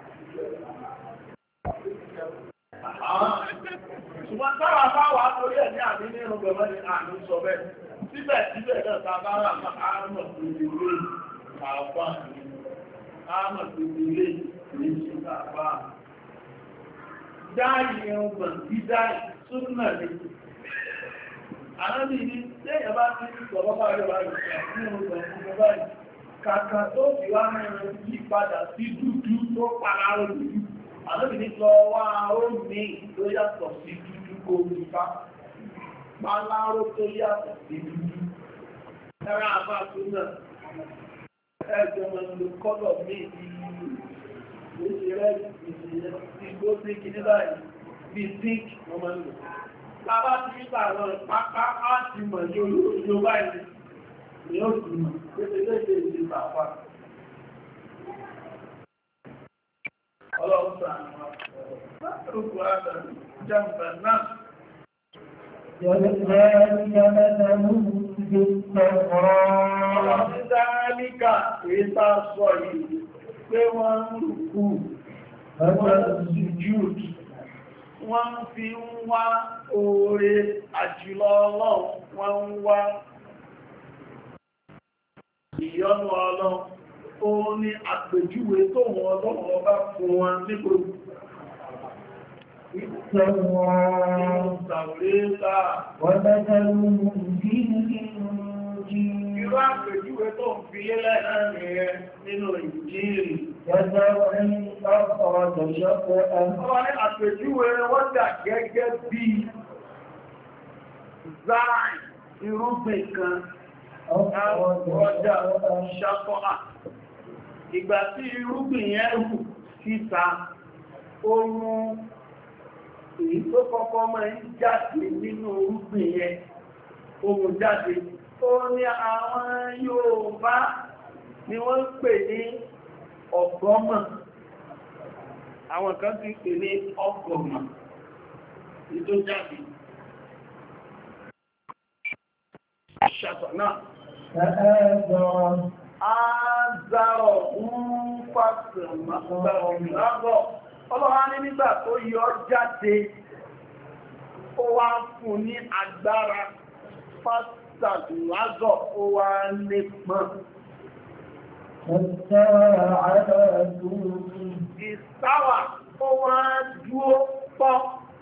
Speaker 2: ṣùgbọ́n táwà bá wà lórí ẹ̀ ní àmì ní irun gbẹ̀mọ́ ní àmì sọ bẹ́ẹ̀ síbẹ̀ náà tàbá rà àmọ̀ tó ilé àpá àmọ̀ tó ilé ní ṣùgbà dáì irun gbọ̀n dídáì súnmọ̀ ní Ànábì ní lẹ́yìn bá ti sọ̀rọ̀ bá yọ bá yọ nínú ìgbẹ̀mú báyìí. Kàkà tó fi wá mẹ́rin yí padà sí dúdú tó pàlárò dúdú. Ànábì ní lọ wá ó ní tó yàtọ̀ sí dúdú kó nípa. Pàlárò tó yàtọ̀ sí dúdú. Ẹ̀rọ àbá tó náà. Ẹjọ́ mọ̀ ló kọ́lọ̀ méjì ìṣẹ́rẹ́ ìgbó sí kìí báyìí bí pink wọ́n máa ń lò. Lábá ti nípa àwọn pápá áti mọ̀ ní olóòjò báyìí ni ó sì mọ̀ pẹ́lẹ́lẹ́lẹ́ ìdí pàpá. Ọlọ́run sàánà rúkú àtàrí jàmbà náà. Ọlọ́run dáríkà èéta sọ yìí pé wọ́n ń rùkú, wọ́n ń sùjúd, wọ́n fi ń wá oore àjùlọ Ọlọ́run, wọ́n ń wá ìyọ́nú Ọlọ́run. Ó ní àpèjúwe tó wọn Ọlọ́run ọba fún wọn nígbò Irú àpèjúwe tó ń fi lélẹ̀ náà nìyẹn nínú Ìnjílì. Ọwọ́ ní àpèjúwe wọ́n dà gẹ́gẹ́ bí záì irúgbìn kan, ọjà ṣàkọ́à. Ìgbà tí irúgbìn yẹn hù síta, oòrùn èyí tó kọ́kọ́ máa ń jáde nínú irúgbìn yẹn, oòrùn jáde. Ó ní àwọn Yorùbá ni wọ́n ń pè ní ọgọ́mọ̀. Àwọn kan ti pè ní ọgọ́mọ̀. Ìtó jáde. Ṣàtọ̀ náà. Ààzàrọ̀ ń fàṣẹ̀ màgbàgbọ̀. Ọlọ́wà ní nígbà tó yọ jáde, ó wá fún ní agbára fásitàdùlázọ̀ ó wá nípọn. Ìsáwà ó wá dúó pọ́,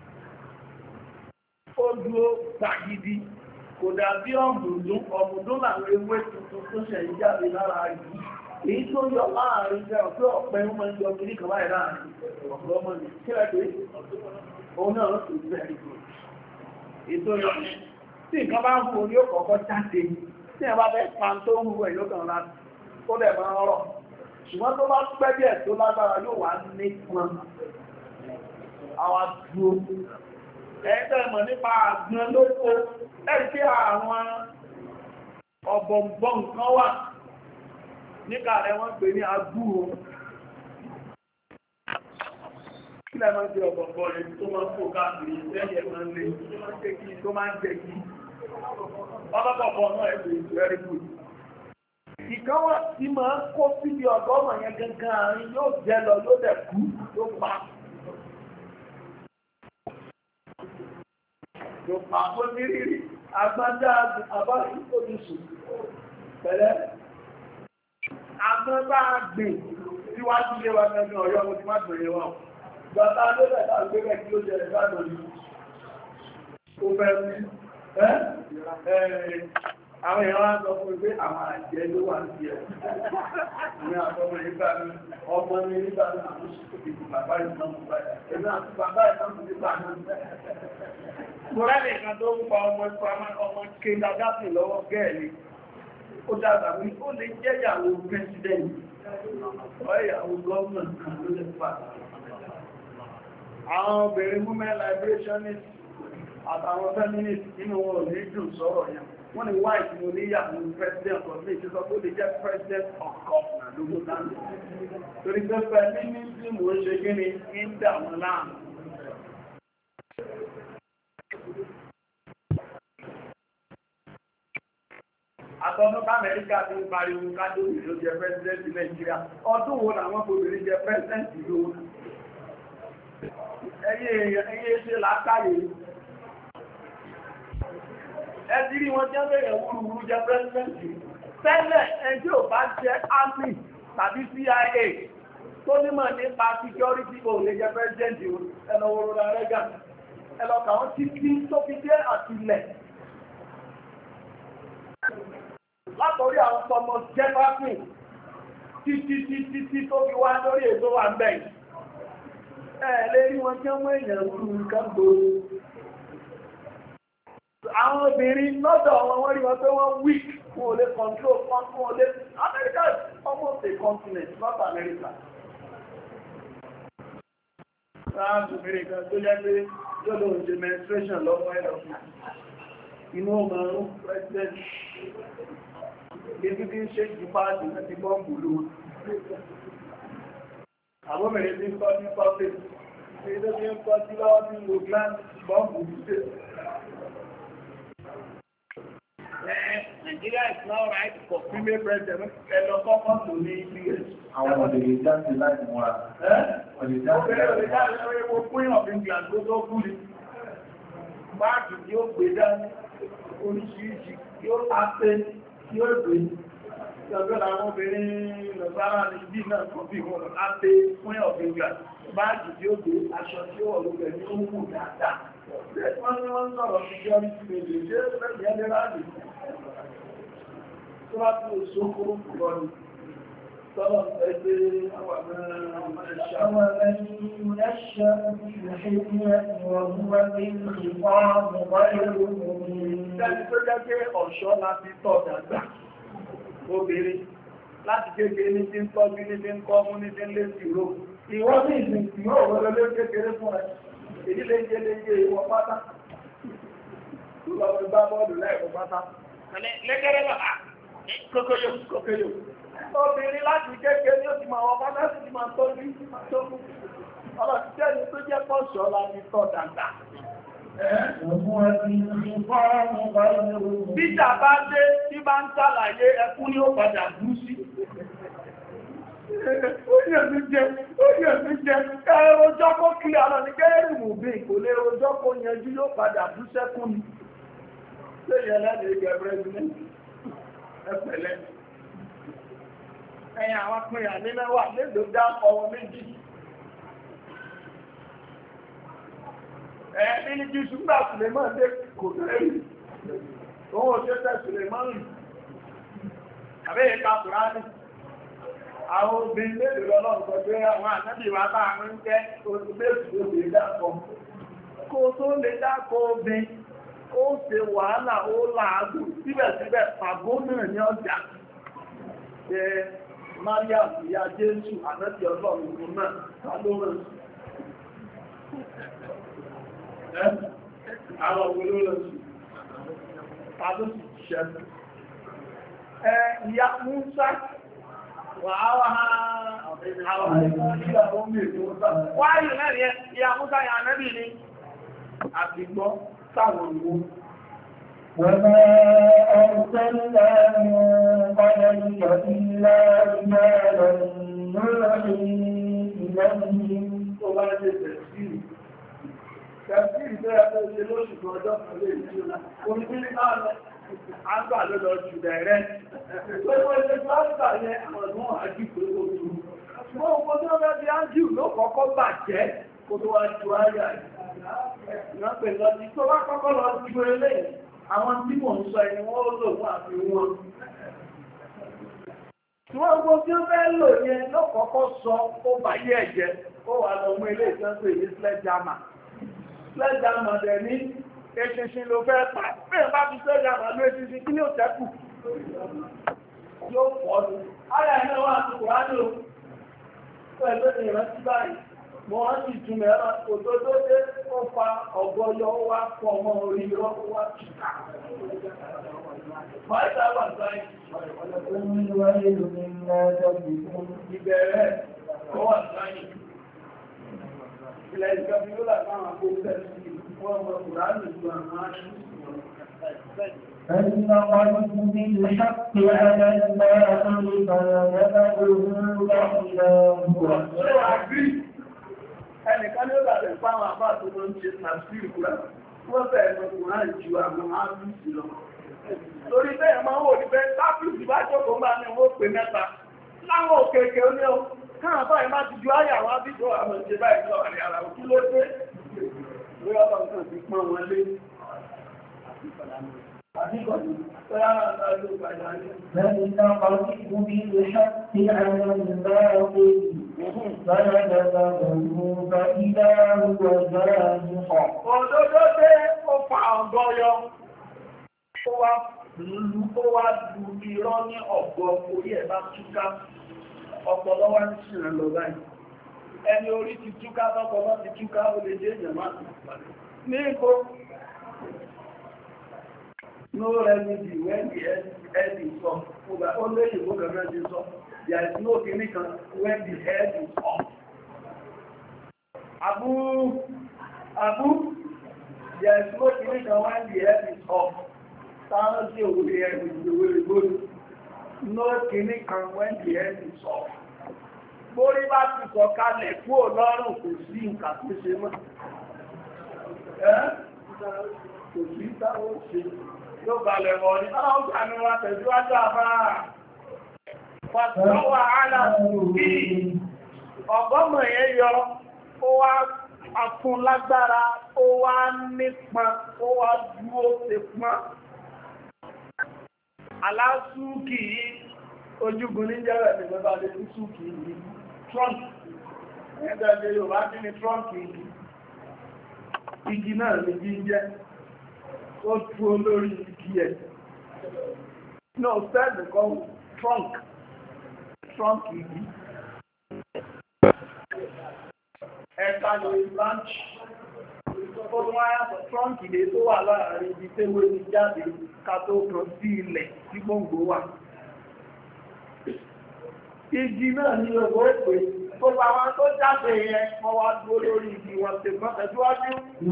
Speaker 2: ó dúó gbàgidi, kò dàbí ọ̀mùdún làwọn ewé tuntun tó ṣẹ̀ jáde lára yìí. Èyí tó yọ láàrin jẹ́ ọ̀pẹ́ ọ̀pẹ́ ń mọ́ ìjọ kìí kan báyìí láàrin ọ̀pọ̀lọpọ̀ ní kílẹ̀ pé òun náà ló tó bẹ̀rẹ̀ ètò yọ ní tí nǹkan bá ń fò ní ó kọ̀ọ̀kọ́ jáde tí ẹ bá fẹ́ pan tó ń rúwẹ̀ yóò kàn láti ó dẹ̀ máa rọ̀ ṣùgbọ́n tó bá pẹ́ díẹ̀ tó lágbára yóò wá ní pọn àwa dúró ẹ̀ẹ́dẹ̀ mọ̀ nípa àgbọn lóko ẹ̀rí pé àwọn ọ̀bọ̀nbọ̀n kan wà nígbà rẹ̀ wọ́n pè ní agbúrò kí lẹ́ máa ń jẹ ọ̀bọ̀nbọ̀n rẹ̀ tó máa ń fò káàkiri lẹ́yẹ̀ máa ń lè tó máa ń jẹ́ kí ọlọ́pọ̀pọ̀ náà ẹ̀bẹ̀ very good ìkan wà tí máa ń kó síbi ọgọ́mọ̀ yẹn gangan àárín yóò jẹ lọ yóò dẹ̀ kú yóò pa ó ní rírí agbádá àbá ìkòdùsù pẹ̀lẹ́ àgbọn bá gbìn síwájú lé wa mẹ́rin ọ̀yọ́ mo ti má bèèrè wọn gbọ́ta lébẹ̀ tàbí gbẹ́gbẹ́ kí ó jẹ́ ìgbàdọ̀ ní ó fẹ́ rí àwọn èèyàn wá sọ fún pé àwọn àjẹ́ ló wà ní ẹ̀ ní àtọ́mọ̀ nígbà ní ọmọ ní nígbà ní àwọn ìṣòkòtò bàbá ìsànmù bàbá ìsànmù nígbà náà mo rẹ́ nìkan tó ń pa ọmọ kéńdàgásì lọ́wọ́ gẹ́ẹ̀lì ó dáadáa wí ó lè jẹ́ ìyàwó pẹ́sidẹ̀ntì ọ̀yàwó gọ́ọ̀mẹ̀ntì kan ló lè fà. Àwọn obìnrin women liberationist àtàwọn feminist nínú wọn ò ní dùn sọ̀rọ̀ yẹn. Wọ́n ni white mo ní ìyàwó president of me ṣe sọ pé ó lè jẹ́ president of governor lógún dáńdé. Torí pé feminism ó ṣe kí ni ń dà wọn láàmú. Àtọ́dún Amẹ́ríkà ti ń pariwo kádóòrì ló jẹ pẹ́sidẹ́ntì Nàìjíríà. Ọdún wo làwọn obìnrin jẹ pẹ́sidẹ́ntì ló? Ẹyẹ ṣe látàrí. Ẹdí rí wọn jẹ́ bẹ̀rẹ̀ wúrúwúrú jẹ pẹ́sidẹ́ntì. Tẹ́lẹ̀ ẹjọ́ ò bá jẹ́ Army tàbí CIA tó nímọ̀ nípa security kò lè jẹ pẹ́sidẹ́ntì ẹlọ́wọ́rọ̀ Reagan. Ẹlọ́kà wọn títí tó fi dé àtìlẹ̀. látọ̀rí àwọn Thomas Jefferson títí tó fi wá lórí ètò wà ń bẹ̀yìn. Lè rí wọn tí wọ́n èèyàn rú nǹkan gbòòrò. Àwọn obìnrin lọ́dọ̀ wọ́n rí wọn pé wọ́n weak, wọn ò lè control, wọn ò lè. America is almost a continent, not America. Láàrín obìnrin kan tó jẹ́ pé yóò lọ ṣe menstruation lọ́wọ́ ẹ̀rọ inú ọmọ ọrún president ibi tí ń ṣe ìpáàdì láti bọ́m̀bù ló àbọ́mẹ̀rẹ̀ tí ń kọ́ ní public tí ó tí ń kọ́ sí lọ́wọ́ tí ń lo gland bọ́m̀bù ṣe. Nigeria is now right for female president ẹlọ kọ́kọ́ tó ní US.
Speaker 1: Àwọn ọ̀dẹ̀ jáde láti múra. Ọ̀dẹ̀ jáde láti múra.
Speaker 2: Ewo Queen of England tó tó kú ni. Báàgì yóò gbé dání, oríṣiríṣi yóò ápé, yóò gbé. Ìjọba àwọn obìnrin lọ́sára ní bí náà kan bí wọn ápé Queen of England. Báàgì yóò gbé aṣọ tí ó wọ̀ lókè ní ó mú dáadáa. Wọ́n ní wọ́n sọ̀rọ̀ security méjì, ṣé ó fẹ́ jẹ́ lẹ́ráàdì? Tó bá tí ó sókòrò púpọ̀ ní tọ́lọ̀ ẹgbẹ́ àwọn ọmọ ẹ̀ṣà.
Speaker 3: Àwọn ẹni ẹ̀ṣà ìṣẹ̀lẹ̀ ìwọ̀nwọ́ ní ìwọ̀ ọmọ ìlú
Speaker 2: Ìjẹ́ni tó jẹ́ pé ọ̀ṣọ́ láti tọ́ dàgbà obìnrin láti kékeré ní tí ń tọ́jú ní tí ń kọ́ mú ní tí ń lé sí ìró. Ìwọ́n ní ìsìn tí ó wọ́n lé kékeré fún ẹ. Èdí lè jẹ́ ìwọ pátá. Tó lọ fi bá bọ́ọ̀lù láìpọ̀ pátá. Lẹ́gẹ́rẹ́ bàbá, kókóyò. Obìnrin láti kékeré ní ó ti máa wọ pátá sí ti máa tọ́jú tó kú. Ọlọ́run jẹ́ ní tó jẹ́ pọ̀ṣọ́ láti tọ́ dàgbà. Bíjà bá dé tí bá ń tàlàyé ẹkún ní ó padà bú sí. Ó yẹ̀ mí jẹ, ẹrọjọ́ kó kí àlọ́ ní kẹ́rì mú bí kò lè rọjọ́ kó yanjú yóò padà bú sẹ́kún ni. Ṣé yẹ lẹ́nu ìgbẹ̀ pẹ́sidẹ́ntì? Ẹpẹ̀lẹ́. Ẹ̀yìn àwọn akùnrin ànílẹ́wà lédò dá ọwọ́ méjì. Ní kí ṣúgbà Sùlèmán dé kò tẹ́rì, òun ò ṣe tẹ́ Sùlèmán rì, àbẹ́yẹ ká Kùránì. Àwọn obìnrin lè lọ́lọ́ sọ pé àwọn ànábì wa bá àwọn ń jẹ́ oṣùgbésù tó lè dákọ̀. Kó tó lè dákọ̀ obìn, ó ṣe wàhálà ó làágùn síbẹ̀síbẹ̀ pàgó náà ní ọjà. Ṣé Máríà ìyá Jésù ànábì Ọlọ́run náà ló àwọn olóòrùn tàbí ṣẹ́bù. Ìyá Músá wà áwà àwọn ìgbàwó mẹ́rin. Wáyé náà yẹ ìyá Músá yà nẹ́bì ní àtìgbọ́ sáwọn ìwò.
Speaker 3: وما أرسلنا من قبلك إلا رجالا نوحي إليهم.
Speaker 2: Kẹ̀sí ìfẹ́ ẹgbẹ́ ṣe lóṣù kan ọjọ́ kan lè rí ṣúná. Oníbílí náà lọ, a ń gbà ló lọ jù bẹ̀rẹ̀. Pẹ̀lú ẹgbẹ́ pláṣà yẹn àwọn ọdún àjú pé ó tú. Mọ́ ọmọ tí ó bẹ́ bí ájú ló kọ́kọ́ bàjẹ́ kó tó wá ju ayà yìí. Ìwọ́n pè lọ sí tó bá kọ́kọ́ lọ ju eléyìí, àwọn tí mò ń sọ ẹni wọ́n lò fún àfihàn. Tí wọ́n gbọ́ tí ó fẹ́ lò yẹn ló kọ́kọ́ sọ ó bàyé ẹ̀jẹ̀ ó wà lọ mú ilé ìtọ́sọ̀ ìlú sledgehammer. Sledgehammer dẹ̀ ní eṣinṣin ló fẹ́ pa. Bẹ́ẹ̀ bá fi sledgehammer ló eṣinṣin kí ní ò tẹ́kù. Yóò pọ̀ ní. Ayà iná wà ní Kùránì o. Pẹ̀lú ìrántí báyìí, mo wọ́n sì túnmẹ̀ ẹ̀rọ òdòdó dé ó fa ọ̀gọ́yọ wá pọ̀ mọ́ orí rọ́pọ̀ wá jùkà. Máìsá wà sáyé. Ìbẹ̀rẹ̀ ó wà sáyé. Ilẹ̀ ìjọba yóò láàrín àkókò tẹ́lẹ̀ wọ́n mọ̀ Kùránì ju àwọn aṣíwọ̀n.
Speaker 3: فَلْنَقَذْفُ بِالْحَقِّ عَلَى الْبَاطِلِ فَيَدْمَغُهُ إِذَا هُوَ
Speaker 2: Ẹnìkan ní ó bàbẹ̀ fáwọn àbá tó lọ ń ṣe tàbí Kùránì. Wọ́n fẹ́ ẹ̀mọ̀ Kùránì ju àwọn áfíìsì lọ. Torí bẹ́ẹ̀ máa wò ní bẹ́ẹ̀ tábìlì bá jókòó máa ní owó pé mẹ́ta. Láwọn òkèèkè ó ní ọ, káwọn báyìí máa ti ju áyàwó ábíjọ àwọn ìṣẹ́ báyìí lọ àrí ara òkú ló dé. Lórí ọlọ́run kan ti pọ́n wọn lé.
Speaker 3: فإن قذف بالحق على الباطل فنبذه فإذا هو زاهق.
Speaker 2: Òdodo dé ó fa ọ̀gọ́yọ, ó wá lu irọ́ ní ọ̀gọ́ orí ẹ̀ bá túká, ọpọlọ wá ń ṣìnà lọ báyìí. Ẹni orí ti túká, ọpọlọ ti túká, ó lè jẹ́ ìjọba ní ipò. No remedy when the head is off. Only you go to the there is no chemical when the head is off. Abu, there is no chemical when the head is off. No chemical when the head is off. Bórí bá ti sọ kalẹ̀ kú Ọlọ́run kò sí nǹkan tó ṣe mọ́. Kò sí táwọn ṣe. Yóò balẹ̀ wọ̀ ní ọ̀rọ̀ ìgbàmí wa tẹ̀síwájú àbára. Pàtàkì aláàtùkì ọgọ́mọ̀ yẹn yọ, ó wá afún lágbára, ó wá nípa, ó wá dúró ṣe pọ́n. Aláàtùkì ojúgun ní jẹ́rẹ̀ ní bẹ́bá lè ní súkì yìí. Trump, ẹgbẹ̀rẹ̀ Yorùbá kí ni Trump yìí? Igi náà ní jíjẹ́. Ó tú olórí igi ẹ̀. No, said called trunk igi. Ẹ̀ka lórí branch. Ó tún wáyá sọ trunk ìdè tó wà láàrin ibi tẹ́wé ní jáde ká tó kan sí ilẹ̀ tí gbòǹgbò wà. Igi náà ní owó èpè. Gbogbo àwọn tó jáde yẹn wọ́n wá dúró lórí igi wọn ṣe mọ́ tẹ̀síwájú.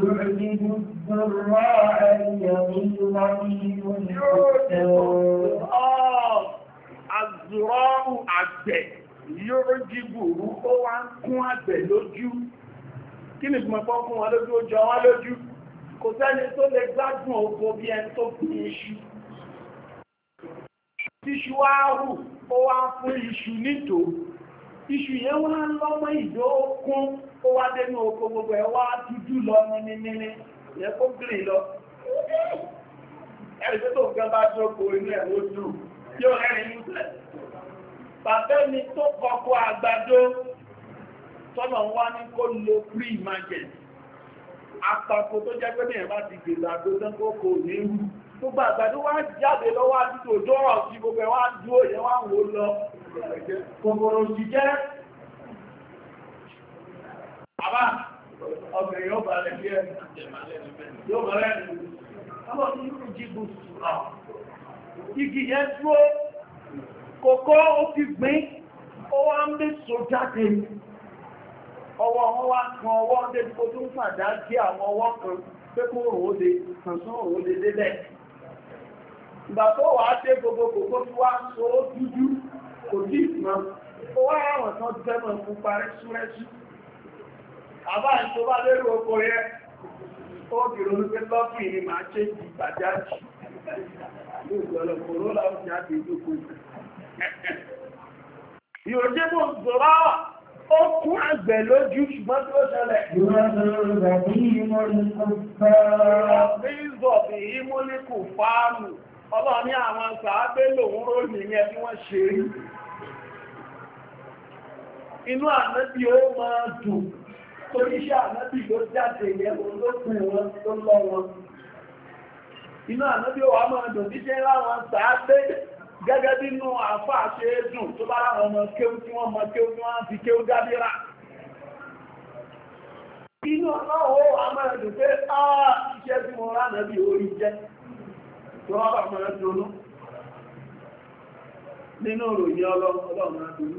Speaker 2: Àzùrọ́rù àgbẹ̀ yóò jí gbùrú ó wá ń kún àgbẹ̀ lójú. Kí ni ìgbìmọ̀ pọ́ fún wọn lójú ó jọ wọ́n lójú? Kò sẹ́ni tó lè gbádùn oko bí ẹni tó fi iṣu. Tíṣu wá hù ó wá fún iṣu nítò. Iṣu yẹn wá lọ́mọ ìdó kún ó wá dénú oko gbogbo ẹ̀ wá dúdú lọ níníní yẹ kó gírì lọ. Ẹ̀rì tó tó gẹ́ bá jókòó inú ẹ̀ ó dùn yóò rẹ́rìn múlẹ̀. Bàbá mi tó kọ́kọ́ àgbàdo tọ́nà wá ní kó lo pre-emergence. Àpapọ̀ tó jẹ́ pé bẹ́ẹ̀ bá ti gbèsè àgbótán kó kò ní rú. Gbogbo àgbàdo wá jáde lọ́wọ́ àdúgbò òjò ọ̀rọ̀ sí gbogbo ẹ̀ wá dúró yẹn wá wò lọ. Kòkòrò sì jẹ́ àbá ọ̀gbẹ̀ yóò bá lẹ̀ bí ẹ̀ yóò bá rẹ̀ nù. Ọmọ ní ìlú jígbù sùúrọ̀. Igi yẹn dúró, kòkó ó ti gbìn, ó wá ń lé so jáde. Ọwọ́ wọn wá kan ọwọ́ ń dé tó ń fàdá gé àwọn ọwọ́ kan pé kó òòlè, kànsán òòlè délẹ̀. Ìgbà tó wà á dé gbogbo kòkó tí wá so dúdú kò tí ìsìnà ó wá àwọn kan tẹ́mọ̀ fún parí súrẹ́sù. Àbá ìṣò bá lérò oko rẹ̀ ó gìrò ní pé lọ́pì ni máa ṣe jì bàjájì lóògbọ́lọ̀ kòrólà ó jáde ìjókò. Yóò jẹ́ mọ́ zọ̀rọ̀ ó kún àgbẹ̀ lójú ṣùgbọ́n tí ó ṣẹlẹ̀. Ọlọ́run ní àwọn sàábé lòun ròyìn yẹn bí wọ́n ṣe rí. Inú ànábì ó máa dùn torí iṣẹ́ ànábì ló jáde yẹn olókùn wọn tó lọ wọn. Inú ànábì ó wà máa dùn níṣẹ́ láwọn sàábé gẹ́gẹ́ bínú àfáà ṣe é dùn tó bá láwọn ọmọ kéwú tí wọ́n mọ kéwú tí wọ́n fi kéwú dábírà. Inú ọlọ́wọ́ wà máa dùn pé iṣẹ́ tí mo rá ànábì orí jẹ́. Tó wá bá mọ́ra dúnú nínú ìròyìn ọlọ́run máa dúnú.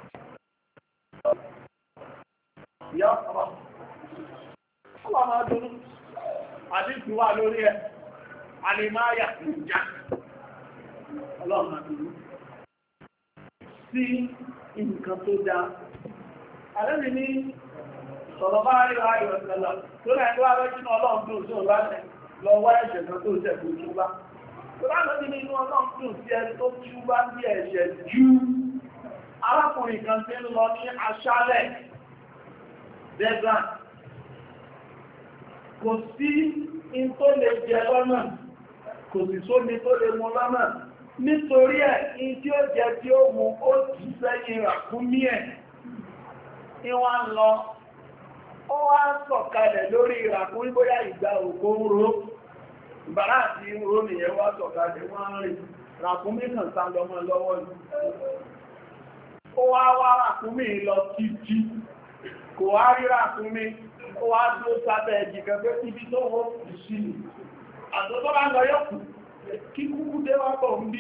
Speaker 2: Ìyá ọlọ́run máa dúnú. Àdíkù wà lórí ẹ̀, alìmáyà ìjà. Ọlọ́run máa dúnú. Sí nǹkan tó dá. Àlẹ́bì ní sọ̀rọ̀ bá rí ráyọ̀ ọ̀sẹ̀lá tó rẹ̀ ń wá rẹ́jìnà ọlọ́run tó sọ láti lọ wá ẹ̀ṣẹ̀ kan tó jẹ́ kò túbá. Láti nínú ọlọ́run tún sí ẹni tó túbá bí ẹ̀ṣẹ̀ jù. Arákùnrin kan tí ń lọ ní aṣálẹ̀ desert. Kò sí in tó lè jẹ lọ́nà. kò sì sómi tó lè mú lọ́nà nítorí ẹ̀ ní tí ó jẹ tí ó mú ó ti sẹ́yìn ràkúnmí ẹ̀ ní wọ́n lọ ó wá sọ̀kalẹ̀ lórí ràkúnmí bóyá ìgbà òkú ń ro bàrá àti ro nìyẹn wá sọ̀kalẹ̀ wọ́n rìn ràkúnmí kan sá lọ́mọ lọ́wọ́ ni ó wá wá ràkúnmí lọ títí kò wá rí ràkúnmí ó wá tó sábẹ́ ẹ̀jì kan pé ibi tó wọ́n kù sí ni àtò tó bá ń lọ yóò kù kí kúkú dé wá bọ̀ ń bí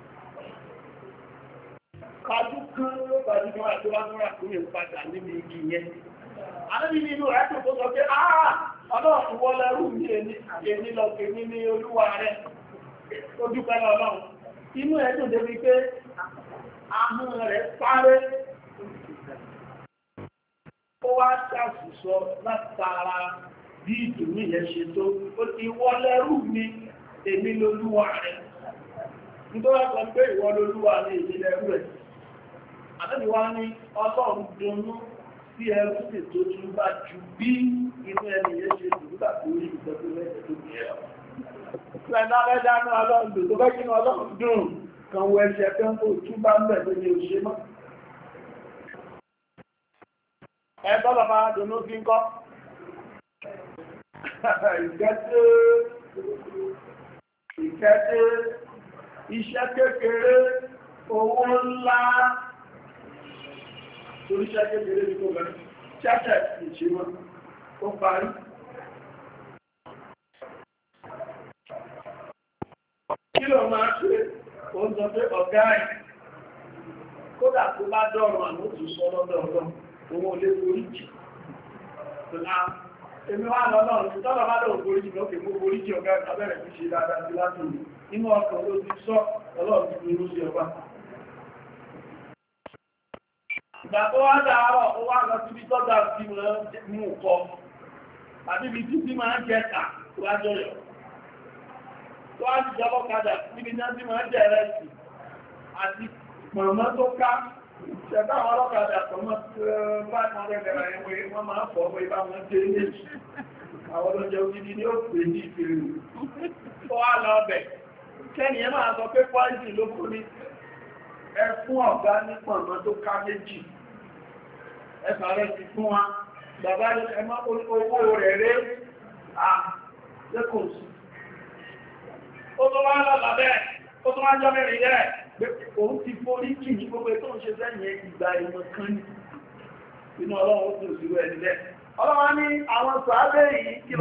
Speaker 2: kájú kan ló bàjú kan wà tó wá tó ràkúnmí padà níbi igi yẹn àníbi nínú rẹ̀ tó sọ pé ọlọ́run wọlé rú ní èní lọ kèmí ní olúwa rẹ̀ ó dúpẹ́ lọ́lọ́run inú ẹ̀ tó débi pé ahọ́n rẹ̀ sáré ó wá ṣàṣìṣọ látara bí ìdùnnú yẹn ṣe tó ó ti wọlé rú ní èmi lolúwa rẹ̀ nítorí sọ pé ìwọ lolúwa ní ìdílé rẹ̀ àtẹ́bí wá ní ọlọ́run dunnú sí ẹrú sì tó tún bá ju bí inú ẹni yẹn ṣe dùn nígbà tó rí ìtọ́jú lẹ́sẹ̀ tó bí ẹ̀rọ. Ìpẹ̀lú abẹ́dánú ọlọ́run dùn tó bẹ́ kí ní ọlọ́run dùn kan wọ ẹṣẹ́ kan kó tún bá ń bẹ̀ tó ní òṣè mọ́. Ẹ tọ́lọ̀ máa dùnú sí ń kọ́. Ìkẹ́tẹ́ iṣẹ́ kékeré owó ńlá oríṣẹ́ kékeré ní kó bẹ̀rẹ̀ ṣẹ́ṣẹ́ ìṣẹ́mọ́ ó parí. Kí ló máa ṣe ó ń sọ pé ọ̀gá ẹ̀ kódà tó bá dọ̀rùn àmọ́ tó sọ lọ́dọ̀ọ̀dọ̀ òun ò lè forí jì. Èmi wá lọ́nà tọ́lọ̀ bá lọ́wọ́ forí jì lókè mú forí jì ọ̀gá abẹ́rẹ̀ fi ṣe dáadáa sí láti inú ọkọ̀ ló ti sọ ọlọ́run ti fi irú sí ọba. Ìgbà tó wá dáárọ̀ ó wá lọ síbi tọ́jà sí mú kọ àbí ibi títí máa ń jẹta lájọyọ̀ tó wá ti jọlọ́ kadà níbi náà tí máa ń jẹ rẹ̀sì àti pọ̀nmọ́ tó ká ṣẹ̀dá àwọn ọlọ́kadà pọ̀nmọ́ bá kan rẹ̀gẹ̀rẹ̀ ẹ̀wẹ̀ wọ́n máa fọ́ ọmọ ibá wọn jẹ́ méjì àwọn ọlọ́jẹ́ òjìdí ni ó pè ní ìfèrè tó wá lọ bẹ̀ kẹ́ni ẹ máa sọ pé pọ́ìsì ló kú ní ẹ fún ọ̀gá ní pọ̀nmọ́ tó ká méjì ẹ̀fà rẹ̀ ti fún wa bàbá ẹmọ́ owó rẹ̀ rẹ̀ lẹ́kọ̀ọ́ sí ó tó wá lọ́lọ́ bẹ́ẹ̀ ó tó wá jọ mẹ́rin rẹ̀ pé òun ti forí kì ní gbogbo tó ń ṣe sẹ́yìn ìgbà ìmọ̀ kan ní inú ọlọ́run ó tó sí rẹ̀ nílẹ̀ ọlọ́wọ́ ní àwọn sàábẹ̀ yìí kí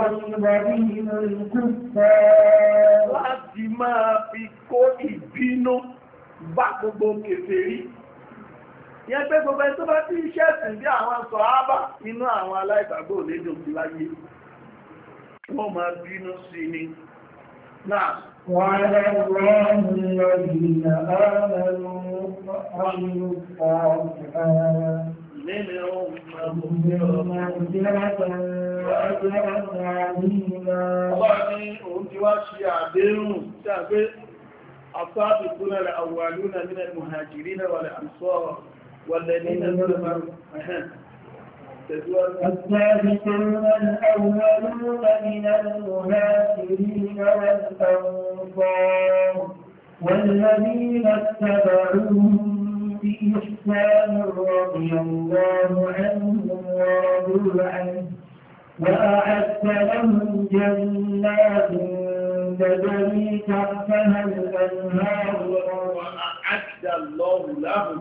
Speaker 2: láti máa fi kó ìbínú bá gbogbo kèfèrí yẹn pé gbogbo ẹni tó bá tí iṣẹ́ ẹ̀sìn bí àwọn sàhábà inú àwọn aláìgbàgbọ́ òlédò sí láyé wọ́n máa bínú sí ni náà
Speaker 3: وعلى الله الذين آمنوا وعملوا الصالحات
Speaker 2: منهم
Speaker 3: مغفرة وأجرا عظيما.
Speaker 2: الله ní òun ti wá ṣe àdéhùn tí a gbé السابقون الأولون من المهاجرين والأنصار والذين اتبعوا
Speaker 3: السابقون الأولون من المهاجرين والأنصار والذين اتبعوهم بإحسان رضي الله عنهم ورضوا عنه وأعد لهم جنات تجري تحتها الأنهار
Speaker 2: وأعد الله لهم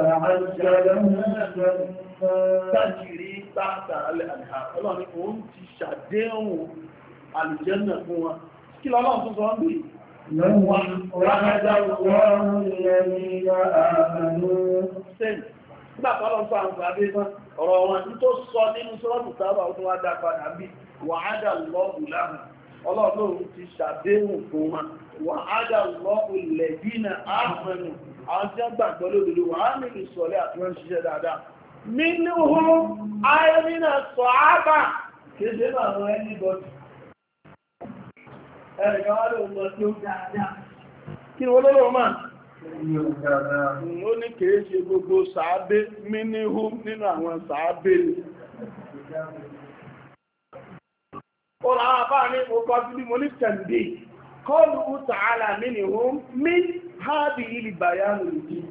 Speaker 2: تجري تحتها الأنهار الله ní òun ti ṣàdéhùn àlùjànnà fún wa kí lọ́lọ́run tó sọ ń bí
Speaker 3: وعد الله الذين آمنوا
Speaker 2: nígbà tó lọ sọ àwọn àbí ọ̀rọ̀ wọn tí tó sọ nínú sọ́rọ̀tù sábà ó tó wá dá padà bí wa'ada Allahu lahum ọlọ́run ti ṣàdéhùn fún wọn wa'ada Allahu alladhina amanu àwọn tí wọ́n gbàgbọ́ lódodo wà á nílùú sọ̀lẹ́ àti wọ́n ṣiṣẹ́ dáadáa minhum ayémínà sọ̀hábà kéde náà àwọn anybody ẹ̀rẹ̀kan wá lóòrùn lọ sí ó dáadáa kí ni wọ́n lọ́wọ́ máa ó ní kìí ṣe gbogbo sàábé minhum nínú àwọn sàábé ó láwọn àbá ní ọkọ̀ sí bí mo ní tẹ̀lé قوله تعالى منهم من هذه البيان الجنس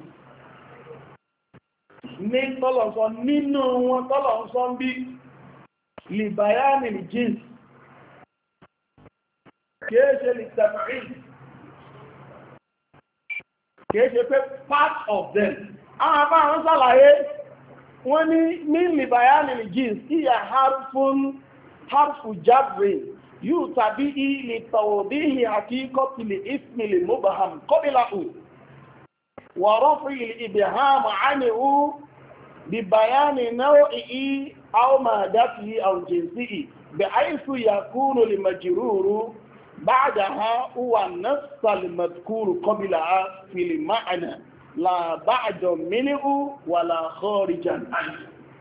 Speaker 2: من طلع nínú wọn tọ́lọ̀ ń sọ bí لبيان الجنس kìí ṣe للتبعيد kìí ṣe pé part of them àwọn afá àwọn sàlàyé wọ́n ní من لبيان الجنس ìyà harfu jabrin يؤتى لتوضيح حقيقة الاسم المبهم قبله ورفع الإبهام عنه ببيان نوعه أو مادته أو جنسه بحيث يكون المجرور بعدها هو النص المذكور قبلها في المعنى لا بعد منه ولا خارجا عنه.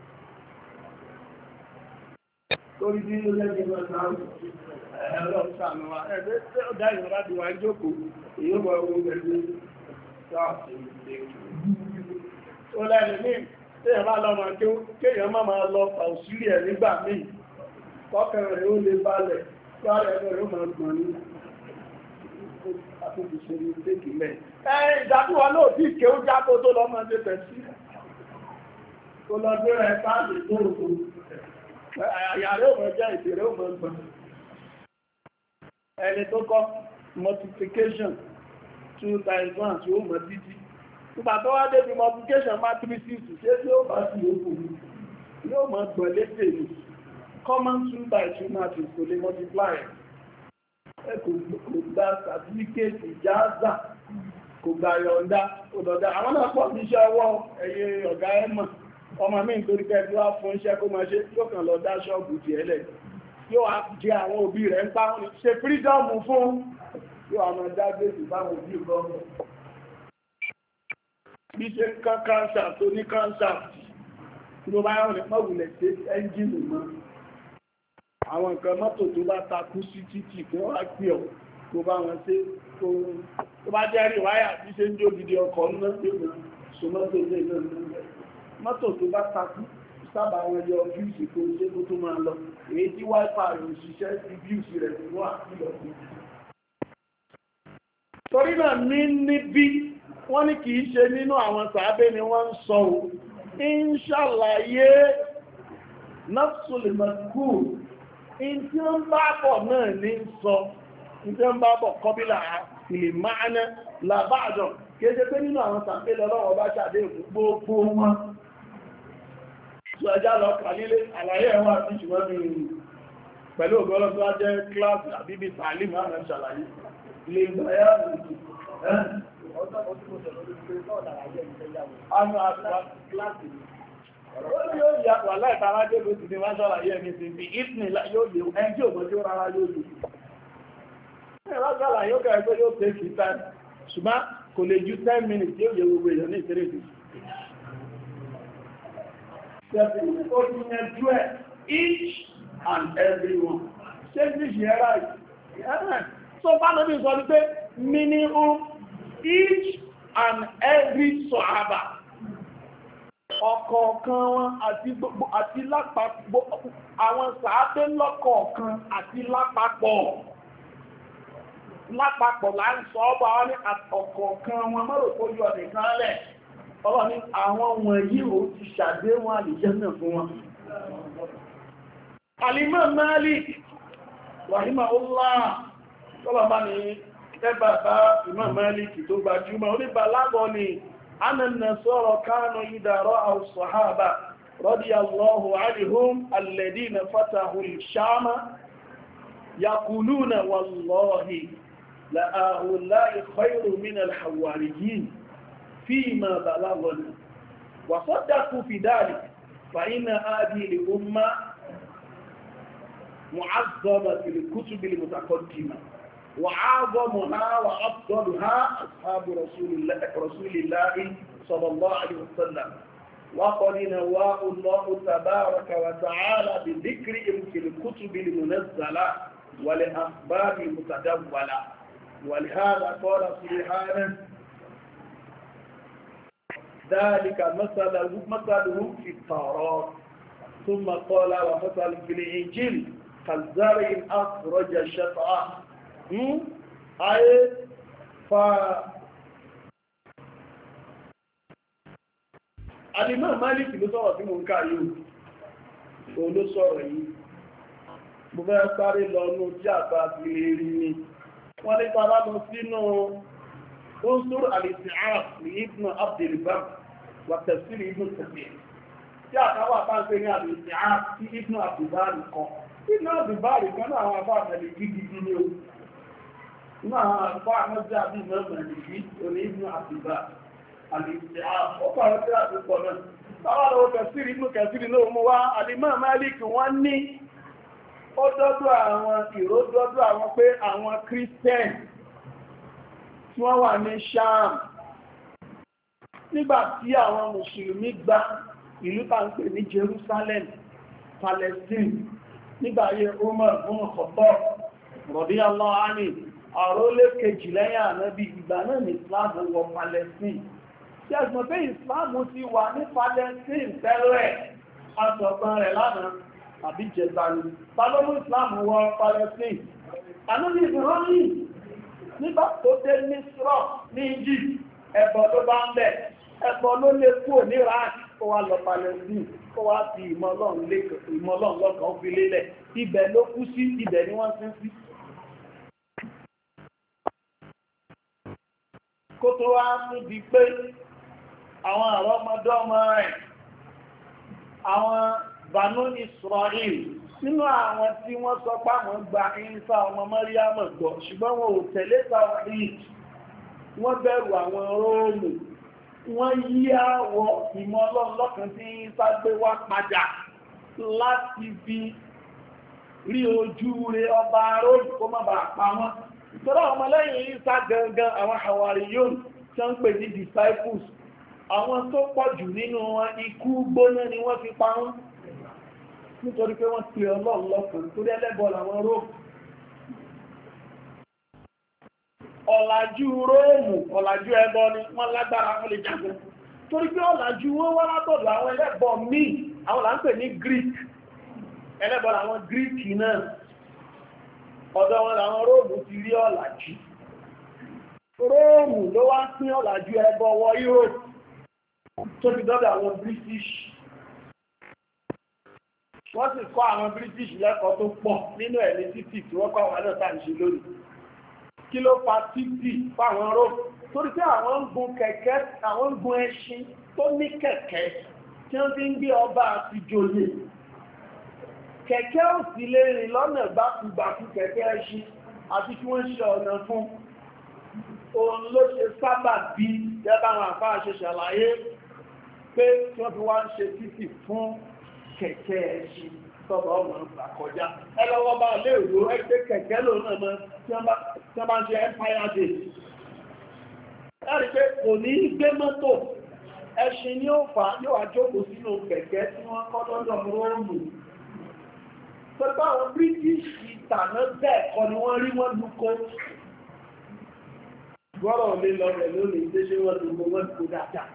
Speaker 2: Ẹ̀rọ ìsànà wa ẹgbẹ́ tí ó dá ìrọ̀lá ti wà jókòó, èyí wọ owó ẹgbẹ́ sáàtì ìdíkù. Ó lẹ́nu ní tí ẹ bá lọ́mọ kéèyàn má máa lọ fàúsílì ẹ̀ nígbà míì, kọ́kẹ̀rẹ̀ rẹ̀ ó lè balẹ̀, láàrẹ̀ ẹgbẹ́ rẹ̀ ó máa gbọ̀n ní àtúntì ṣe ní tẹ́kì mẹ́. Ìdàkúwà náà tí ìké ó jábó tó lọ́mọ ṣe tẹ̀ sí. Ó lọ gbé rẹ̀ sáàtì tó rò. Àyàrẹ́ ò mọ̀ jẹ́ ìbẹ̀rẹ̀ ò mọ̀ gbọ̀n. Ẹni tó kọ́ multiplication 2 times 1 tí ó mọ̀ títí. Nígbà tó wá débi multiplication matrices ṣé tí ó bá sí òkú yóò mọ̀ gbọ̀n létè ní common 2 by 2 matrix kò lè multiply. Ẹ kò gba certificate ìjáàzà kò gba yọ̀ǹda òdọ̀dá. Àwọn náà pọ̀ sí iṣẹ́ ọwọ́ ẹ̀yẹ ọ̀gá ẹ̀mọ̀. Ọmọ mi nítorí kẹ́ẹ̀tí wá fún iṣẹ́ kó máa ṣe yóò kàn lọ dá ṣọ́ọ̀bù ti ẹlẹ̀ yóò á jẹ àwọn òbí rẹ̀ ń pa wọn ṣe fírídọ́ọ̀mù fún yóò àwọn ọjà gbèsè báwọn òbí gọ́ọ̀mù bí ṣe ń kán káńsà tó ní káńsà tí ó bá yọ̀ ní pọ̀wùlẹ̀ ṣe ẹ́ńjìnì mọ́ àwọn nǹkan mọ́tò tó bá takú sí títì kí wọ́n á pè ọ́ tó bá wọn ṣe tó bá jẹ́ rí wáyà bí ṣe ń jó gidi ọkọ̀ ńlá tó mọ́tò ilé náà mọ́tò tó bá takú sábà wọn yọ bíùsì kó ṣe kó tó máa lọ èyí tí wáìpà rẹ̀ òṣìṣẹ́ sí bíùsì rẹ̀ tó wà nílọ̀ sí. torí náà níbí wọ́n ní kìí ṣe nínú àwọn sàábé ni wọ́n ń sọ ò ń ṣàlàyé nafsul mazkur in tí ó ń bá bọ̀ náà ní sọ in tí ó ń bá bọ̀ kọbílà ìlì máàná làbáàjọ kéèṣe pé nínú àwọn sàábé lọ́wọ́ bá ṣàdé gbogbo wọn tí ọjá lọ kà nílé àlàyé ẹ̀wọ̀n àti ṣùgbọ́n ní pẹ̀lú ògbọ́lọ́ tó wá jẹ́ kíláàsì àbíbí tààlì máa ń ṣàlàyé lè gbáyà ṣùgbọ́n kò lè ju 10 minutes tí ó yẹ gbogbo èèyàn ní ìṣẹ́rẹ́ ìdí each and every one. Ṣé ní ṣe ẹ́rà yìí? So bá lóbi sọ ní pé minimum each and every Sahaba. Ọ̀kọ̀ọ̀kan wọn àti lápapọ̀ àwọn sàábé lọ́kọ̀ọ̀kan àti lápapọ̀. Lápapọ̀ là ń sọ ọ́bà wọn ní ọ̀kọ̀ọ̀kan wọn mọ́rò kó yọ nìkan lẹ̀. Ọlọ́run ní àwọn wọ̀nyí ò ti ṣàdéhùn àlìjẹ́nà fún wọn. Al-Imam Malik, rahimahullah, tọ́lọ̀ bá ní ẹbà bá Imam Malik tó gbajúmọ̀, oníbàlágọ́ ni, anna sọ́rọ̀ kánú ìdàrọ́ as-sahaba, radiyallahu anhum, alladhina fatahu al-Shama, yaquluna wallahi, la ha'ula'i khayrun min al-hawariyin. فيما بلغنا وصدقوا في ذلك فإن هذه الأمة معظمة في الكتب المتقدمة وأعظمها وأفضلها أصحاب رسول الله صلى الله عليه وسلم وقد نواه الله تبارك وتعالى بذكرهم في الكتب المنزلة والأخبار المتدولة ولهذا قال سبحانه ذلك مثلهم في التوراة ثم قال ومثل في الإنجيل كالزرع أخرج شطأه ayé fa Al-Imam Malik ló sọ̀rọ̀ tí mo ń ká yìí o ló sọ̀rọ̀ yìí mo fẹ́ sáré lọ ní ojú àgbà fi rí ni wọ́n ní tàbá lọ sínú Unsur al-Isti'ab ní Ibn Abdul Barr wa Tafsir Ibn Kathir tí àtàwà bá ń pè ní al-Isti'ab tí Ibn Abdul Barr kan Ibn Abdul Barr kan náà àwọn afá àmẹ́lẹ̀ gidi ní o inú àwọn afá àmẹ́jẹ́ àbí ìmọ̀ oní Ibn Abdul Barr al-Isti'ab ó pàrọ̀ tí a ti pọ̀ náà tàbá lọ Tafsir Ibn Kathir náà mú wá Al-Imam Malik wọ́n ní ó dọ́dọ̀ àwọn ìró dọ́dọ̀ àwọn pé àwọn Christian tí wọ́n wà ní Sham nígbàtí àwọn Mùsùlùmí gba ìlú tá ń pè ní Jerusalem Palestine nígbàyé Umar ibn Khattab radiyallahu anhu àrólé kejì lẹ́yìn Ànábì ìgbà náà ní Islam wọ Palestine tí a gbọ́n pé Islam ti wà ní Palestine tẹ́lẹ̀ asọ̀gbọ́n rẹ̀ lánàá àbí jẹta ni tàlọ́mù Islam wọ Palestine Ànábì Ibrahim nígbà tó dé Misra ní Egypt ẹbọ ló bá ń bẹ̀ ẹbọ ló lè kúrò ní Iraq ó wá lọ Palestine ó wá fi ìmọ̀lọ́run lọ́kàn fi lélẹ̀ ibẹ̀ ló kú sí ibẹ̀ ni wọ́n sin sí kó tó wá níbi pé àwọn àrọ́mọdọ́mọ rẹ̀ àwọn Banu Israel nínú àwọn tí wọ́n sọ pé àwọn gba Ìsá ọmọ Màríámà gbọ́ ṣùgbọ́n wọn ò tẹ̀lé Tawhid wọ́n bẹ̀rù àwọn Róòmù wọ́n yí àwọ̀ ìmọ̀ Ọlọ́run lọ́kàn tí Ìsá gbé wá padà láti fi rí ojú rẹ̀ ọba Róòmù kó má bàa pa wọ́n ìtọ́rọ ọmọlẹ́yìn Ìsá gangan àwọn Hawariyun tí wọ́n ń pè ní disciples àwọn tó pọ̀ jù nínú wọn ikú gbóná ni wọ́n fi pa wọ́n nítorí pé wọ́n pè Ọlọ́run lọ́kàn torí ẹlẹ́bọ làwọn Róòmù ọ̀làjú Róòmù ọ̀làjú ẹbọ ni wọ́n lágbára fún lè jagun torí pé ọ̀làjú wọn wá látọ̀dọ̀ àwọn ẹlẹ́bọ míì àwọn là ń pè ní Greek ẹlẹ́bọ làwọn Greek náà ọ̀dọ̀ wọn làwọn Róòmù ti rí ọ̀làjú Róòmù ló wá ń pín ọ̀làjú ẹbọ wọ Europe tó fi dọ́dọ̀ àwọn British wọ́n sì kọ́ àwọn British lẹ́kọ̀ọ́ tó pọ̀ nínú ẹ̀lẹ́ títì tí wọ́n kọ́ àwọn alẹ́ta ń ṣe lónìí kí ló fa títì fáwọn Róòmù torí pé àwọn ń gun kẹ̀kẹ́ àwọn ń gun ẹṣin tó ní kẹ̀kẹ́ tí wọ́n fi ń gbé ọba àti joyè kẹ̀kẹ́ ò sì lè rìn lọ́nà gbákùgbàkù kẹ̀kẹ́ ẹṣin àti kí wọ́n ṣe ọ̀nà fún òun ló ṣe sábà bí gẹ́gẹ́ àwọn àfáà ṣe ṣàlàyé pé tí wọ́n fi wá ń ṣe títì fún kẹ̀kẹ́ ẹṣin tọ́bọ̀ ọmọ àkọjá ẹlọ́wọ́ bá lè rò ẹgbẹ́ kẹ̀kẹ́ lò náà mọ́ tí wọ́n bá ń ṣe Empire Day ẹ̀rí pé kò ní gbé mọ́tò ẹṣin ni ó fà yóò àjókòó sínú kẹ̀kẹ́ tí wọ́n kọ́ lọ́dọ̀ Róòmù tó bá àwọn British ìtànà bẹ́ẹ̀ kọ́ ni wọ́n rí wọ́n lúkọ́ gbọ́rọ̀ lè lọ rẹ̀ lónìí tí ṣe wọ́n lúkọ́ wọ́n lúkọ́ dáadáa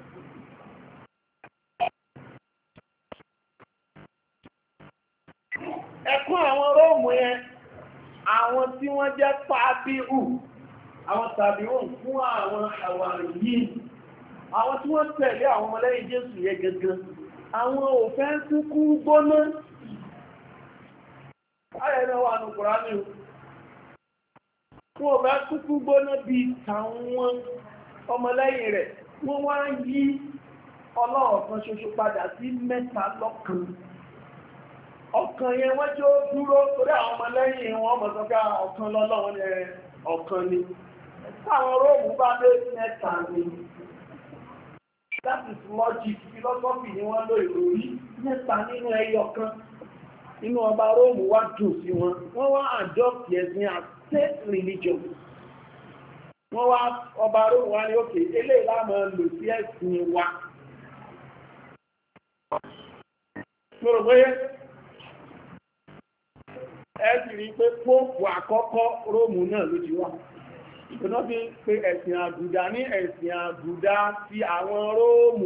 Speaker 2: ẹkún àwọn Róòmù yẹn àwọn tí wọ́n jẹ́ tàbíhù àwọn tàbíhù fún àwọn àwàrí yìí àwọn tí wọ́n tẹ̀lé àwọn ọmọlẹ́yìn Jésù yẹ gẹ́gẹ́ àwọn òfẹ́ kúkú gbóná ayẹ̀nà wà ní Kùránì fún òfẹ́ kúkú gbóná bí tàwọn ọmọlẹ́yìn rẹ̀ wọ́n wá yí Ọlọ́run ṣoṣo padà sí mẹ́ta lọ́kan ọ̀kan yẹn wọ́n jó dúró torí àwọn ọmọ lẹ́yìn wọn mọ̀ sọ́ká ọ̀kan lọ́lọ́wọ́n ní ọ̀kan ni táwọn Róòmù bá dé mẹ́ta ni that is logic philosophy ni wọ́n lò ìròrí mẹ́ta nínú ẹyọ kan inú ọba Róòmù wá dùn sí wọn wọ́n wá adopt ẹ̀sìn as state religion wọ́n wá ọba Róòmù wá ní òkè eléyìí la máa lò sí ẹ̀sìn wa ẹ̀sì rí pé pópù àkọ́kọ́ Róòmù náà ló ti wà. Ìpínlẹ̀ bí pé ẹ̀sìn àgùdá ní ẹ̀sìn àgùdá ti àwọn Róòmù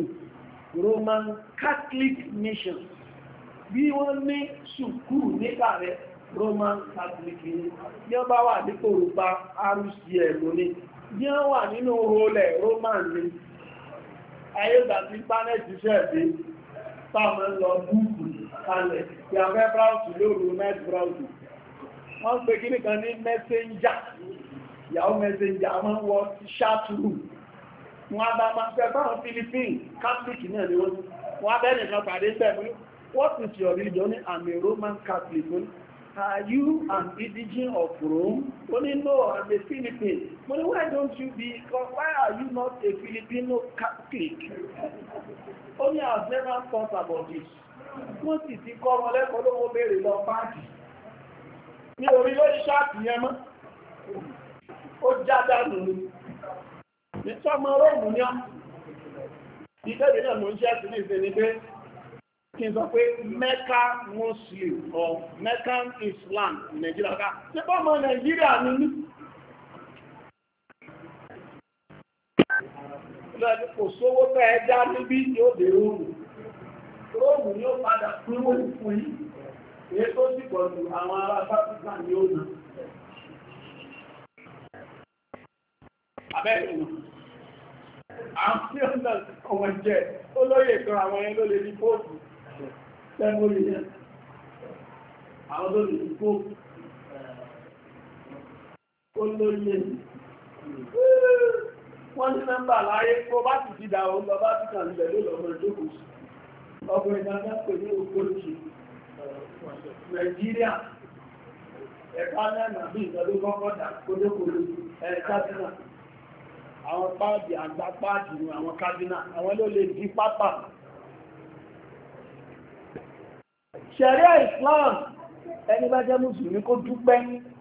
Speaker 2: Roman Catholic Mission bí wọ́n ní sùkúù nípa rẹ̀ Roman Catholic ni bí wọ́n bá wà ní kòrùpa RCL ní bí wọ́n wà nínú olẹ̀ Roman ni ayégbà tí pánẹ́tì ṣẹ̀dé táwọn lọ búùkù kalẹ̀ tí a fẹ́ browse lóru net browse wọ́n pè kí nìkan ní messenger Yahoo messenger wọ́n wọ chat room wọ́n bá máa fẹ́ báwọn Philippines Catholic náà ni wọ́n bẹ́ẹ̀ nìkan pàdé bẹ́ẹ̀ what is your religion? I'm a Roman Catholic. Are you an indigene of Rome? Only no, I'm a Philippine. But why don't you be? Why are you not a Filipino Catholic? Only I've never thought about this. Wọ́n sì ti kọ́ ọmọ lẹ́kọ̀ọ́ lówó béèrè lọ páàkì. Ní orí lórí ṣáàtì yẹn mọ́. Ó já dànù ni. Ìtọ́mọ Róòmù ni ọ́. Ìdẹ́gbẹ̀ náà ló ń ṣe àtúnṣe ìsinmi pé kí n sọ pé Mecca Muslim or Meccan Islam Nàìjíríà ká ṣe bọ́ ọmọ Nàìjíríà ní ní lọ́dún kò sówó tẹ́ ẹjá níbi yóò dé Róòmù yóò padà pínwó fún yí èyí tó sì pọ̀ jù àwọn ará Pakistan yóò nà abẹ́rẹ̀ wọn àwọn tí ó náà ọmọ jẹ́ olóyè kan àwọn ẹni ló lè ní fóòtù tẹ́mórí yẹn àwọn tó lè ní fóòtù olóyè wọ́n ní nọ́mbà láyé kó bá ti dìdà òun lọ bá ti kàn nílẹ̀ ló lọ́mọ ìjókòó ọkùnrin náà pè ní òkòrìkì Nàìjíríà ẹ̀ka náà bí ìjọdó kọ́kọ́dà kójókòó ẹ̀ẹ́kádínà àwọn páàdì àgbà páàdì ní àwọn kádínà àwọn ló lè di pápá ṣẹ̀ríà Islam ẹni bá jẹ́ mùsùlùmí kó dúpẹ́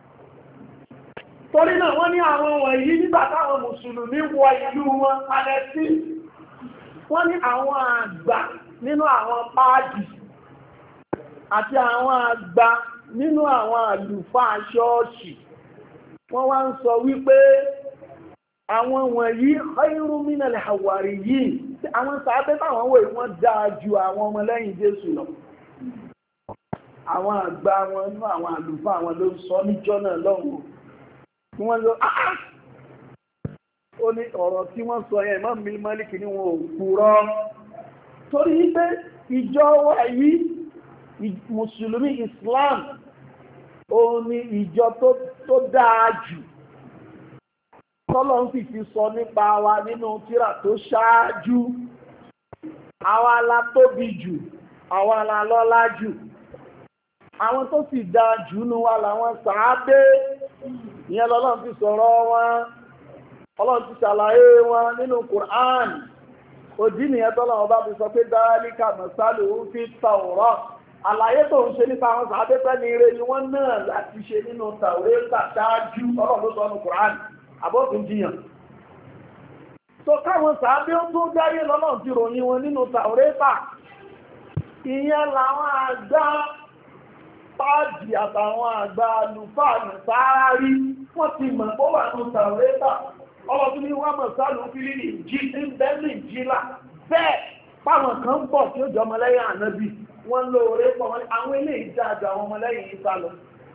Speaker 2: torí náà wọ́n ní àwọn wọ̀nyí nígbà táwọn mùsùlùmí wọ ìlú wọn alẹ́sí wọ́n ní àwọn àgbà nínú àwọn páàdì àti àwọn àgbà nínú àwọn àlùfáà ṣọ́ọ̀ṣì wọ́n wá ń sọ wípé àwọn wọ̀nyí khairun minal hawariyyin àwọn sàábẹ́ táwọn wòye wọ́n dáa ju àwọn ọmọlẹ́yìn Jésù lọ àwọn àgbà wọn nínú àwọn àlùfáà àwọn ló ń sọ níjọ́ náà lọ́wọ́ tí wọ́n lọ ó ní ọ̀rọ̀ tí wọ́n sọ yẹn Imam Malik ní wọn ò purọ́ torí pé ìjọ wa yìí mùsùlùmí Islam ó ní ìjọ tó dáa jù tọ́lọ́ ń fi sọ nípa wa nínú tírà tó ṣáájú àwa la tóbi jù àwa la lọ́lá jù àwọn tó sì dáa jù nú wa làwọn sàábé ìyẹn lọ́lọ́run ti sọ̀rọ̀ wọn Ọlọ́run ti ṣàlàyé wọn nínú Qur'an òdí nìyẹn tọ́lọ́run bá fi sọ pé dhalika masaluhum fi Tawrah àlàyé tó ń ṣe nípa àwọn sàábé pẹ́ ní ire ni wọ́n náà láti ṣe nínú Tawrata ṣáájú Ọlọ́run ló sọ nínú Qur'an àbọ́kùn jiyàn tó káwọn sàábé ó tó dáyé lọ́lọ́run ti ròyìn wọn nínú Tawrata ìyẹn làwọn àgbà páàdì àtàwọn àgbà àlùfáà nìsáárí wọ́n ti mọ̀ bó wà ní Tawrata ọlọ́tún ní wọ́n mọ̀ sálù fílì ní jí ń bẹ́ẹ̀lì jílà bẹ́ẹ̀ páwọn kan bọ̀ tí ó jọ ọmọlẹ́yìn ànábì wọ́n lóore pọ̀ wọn àwọn ilé ìdájọ́ àwọn ọmọlẹ́yìn Ìsá lọ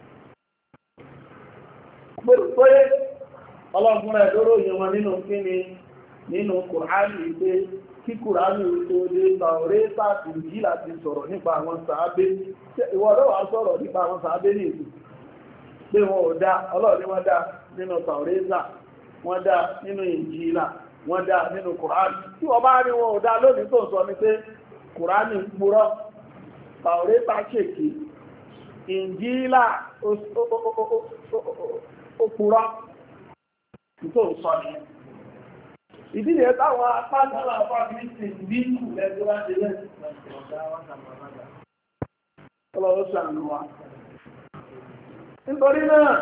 Speaker 2: gbèrò pé ọlọ́gbọ́n rẹ̀ lóró yẹn wọn nínú kíni nínú Kùránì pé kí Kùránì tó dé Tawrata Ìnjílà ti sọ̀rọ̀ nípa àwọn sàábé ìwọ ọlọ́wà sọ̀rọ̀ nípa àwọn sàábé ní ìlú pé wọn ò dá ọlọ́ọ̀ni wọ́n dá nínú Tawrata wọ́n dá nínú Ìnjílà wọ́n dá nínú Kùránì tí wọ́n bá rí wọn ò dá lónìí tó sọ ní pé Kùránì ń purọ́ Tawrata ṣèké Ìnjílà ó purọ́ tó ń sọ ní ìdílé táwọn apájára fábí ti bí kù lẹ́gbẹ́ wá ṣe lẹ́sìn ọlọ́rọ̀ ṣàánú wa nítorí náà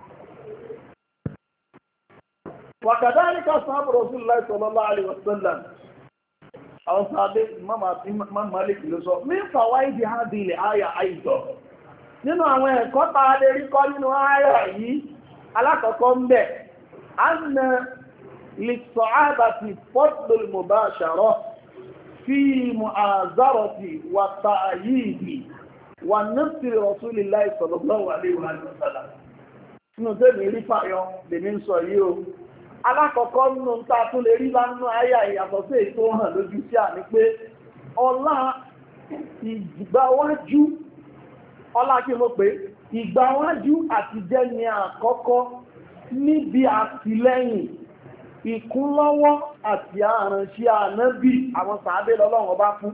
Speaker 2: وكذلك أصحاب رسول الله صلى الله عليه وسلم أو صحابي Imam Malik ló sọ من فوائد هذه الآية أيضا nínú àwọn ẹ̀kọ́ tá a lè rí kọ́ nínú àyà yìí alákọ̀ọ́kọ́ ń bẹ أن للصحابة فضل المباشرة في مؤازرة والتأييد wà nafsi Rasulillahi sallallahu alaihi wa sallam. Nínú tẹ́lẹ̀ rí fàyọ lèmi ń sọ yìí o. Alákọ̀ọ́kọ́ nínú tá a tún lè rí lánú àyà ìyàtọ̀ sí ètò hàn lójú sí àní pé ọlá ìgbàwájú, ọlá kí mo pé ìgbàwájú àti jẹ́ ní àkọ́kọ́ níbi àtìlẹ́yìn ìkúnlọ́wọ́ àti àránṣẹ́ ànábì àwọn sàábé lọ́lọ́run ọba fún.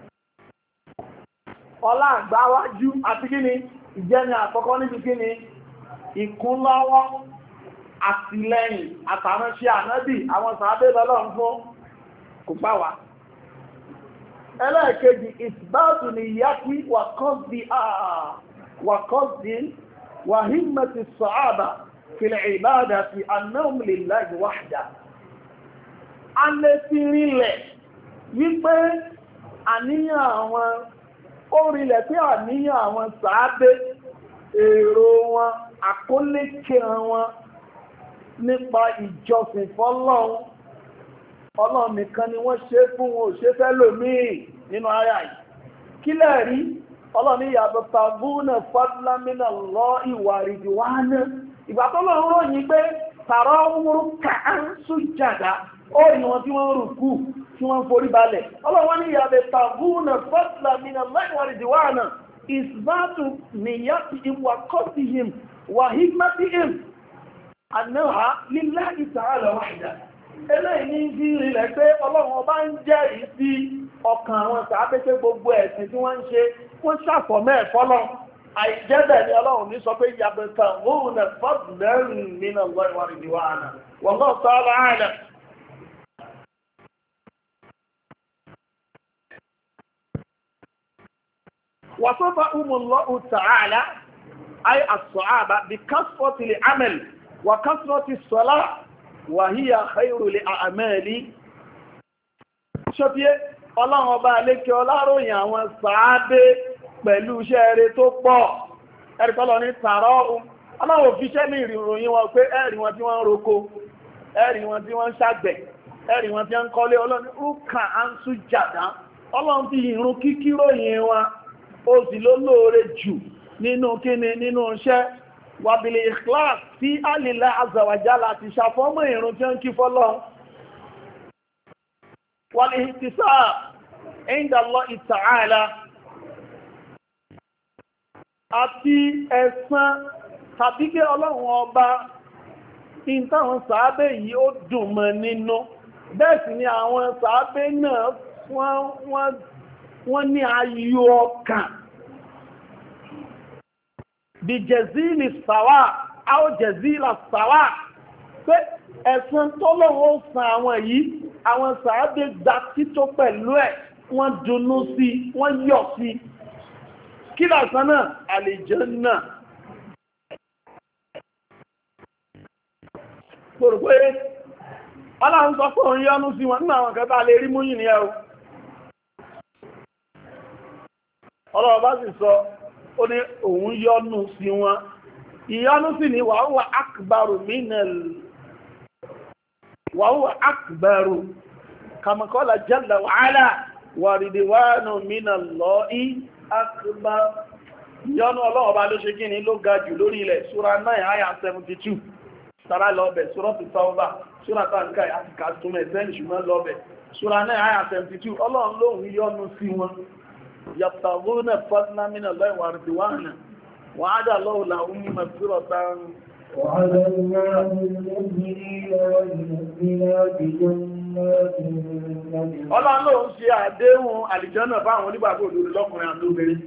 Speaker 2: Ọlá àgbáwájú àti kíni ìjẹ́ ní àkọ́kọ́ níbi kíni ìkúnlọ́wọ́ àtìlẹ́yìn àtàránṣẹ́ ànábì àwọn sàábé lọ́lọ́run fún kò bá wa. Ẹlẹ́ẹ̀kejì ìsìbáàtù ni ìyákí wàkọ́sí wàhímẹ̀tì sàábà fil ìbádàtì annahum lillahi wahda. A lè fi rinlẹ̀ wípé àníyàn àwọn orílẹ̀ tí àníyàn àwọn sàábé èrò wọn àkólékè wọn nípa ìjọsìn fọ́lọ́run Ọlọ́run nìkan ni wọ́n ṣe fún wọn ò ṣe fẹ́ lòmíì nínú àyà yìí. Kí lẹ̀ rí Ọlọ́run ní yabtaguna fadlan minallahi wa ridwana. Ìgbà tó lọ́run ròyìn pé tarahum ruk'an sujada ó rí wọn tí wọ́n rùkú tí wọ́n forí balẹ̀. Ọlọ́run ní yabtaguna fadlan minallahi wa ridwana isbatu niyyatihim wa qasdihim wa hikmatihim annaha lillahi ta'ala wahda. Eléyìí ní bí rílẹ̀ pé Ọlọ́run ọba ń jẹ́rìí sí ọkàn àwọn sàábé pé gbogbo ẹ̀sìn tí wọ́n ń ṣe wọ́n ṣàfọ̀mọ́ ẹ̀fọ́lọ́. Àìjẹ́bẹ̀ ni Ọlọ́run ní sọ pé yabtaguna fadlan minallahi wa ridwana. Wallahu ta'ala a'lam. وصفهم الله تعالى أي الصحابة بكثرة العمل وكثرة الصلاة وهي خير الأعمال. Ṣọ́bíé Ọlọ́run ọba alékẹ́ ọláròyìn àwọn sàábé pẹ̀lú iṣẹ́ rere tó pọ̀. Ẹ̀rìkọ́lọ̀ ní tààrọ́ Ọlọ́run fi iṣẹ́ ní ìròyìn wọn pé ẹ̀rì wọn tí wọ́n ń roko, ẹ̀rì wọn tí wọ́n ń ṣàgbẹ̀, ẹ̀rì wọn tí wọ́n ń kọ́lé. Ọlọ́run rúkà á ń sùjàdá. Ọlọ́run fi ìrun kíkí ròyìn wọn. Ó sì ló lóore jù nínú kíni nínú iṣẹ́ wàbìlì ikhlas tí alìlá azza láti ṣàfọ́mọ́ ìrun tí ó ń kí fọ́lọ́ wal ihtisab inda Allahi ta'ala àti ẹ̀san tàbí kí Ọlọ́run ọba ìntàwọn sàábé yìí ó dùn mọ́ nínú. Bẹ́ẹ̀ sì ni àwọn sàábé náà wọ́n ní ayọ̀ ọkàn bí jẹ̀zílì sàwà áó jẹ̀zílà sàwà pé ẹ̀san tọ́lọ́wọ́ san àwọn yìí àwọn sàábé gba tító pẹ̀lú ẹ̀ wọ́n dùnnú sí wọ́n yọ̀ sí. Kí lẹ̀san náà? Àlìjánnà. Gbòrò pé Ọlọ́run sọ pé òun yọ́nú sí wọn nínú àwọn kẹta lè rí múyìn ní ẹ̀ o. Ọlọ́run bá sì sọ ó ní òun yọ́nú sí wọn. Ìyọ́nú sí ni wa huwa akbaru kama qala jalla wa ala wa ridwanu minallahi akbar. Ìyọ́nú Ọlọ́run bá ló ṣe kí ni ló ga jù lórí ilẹ̀. Súra 9 àyà 72 sára lọ́bẹ̀. Súra Tawbah súra tàǹkà àti kàtúmẹ̀ sẹ́yìn ṣùgbọ́n lọ́bẹ̀. Súra 9 àyà 72 Ọlọ́run lóhun yọ́nú sí wọn. يبتغون فضلا من الله ورضوانا وعد الله لهم مغفرة
Speaker 3: وعد الله المؤمنين والمؤمنات جنات
Speaker 2: Ọlọ́run ló ń ṣe àdéhùn àlìjánà fáwọn onígbàgbọ́ òdodo lọ́kùnrin àti obìnrin.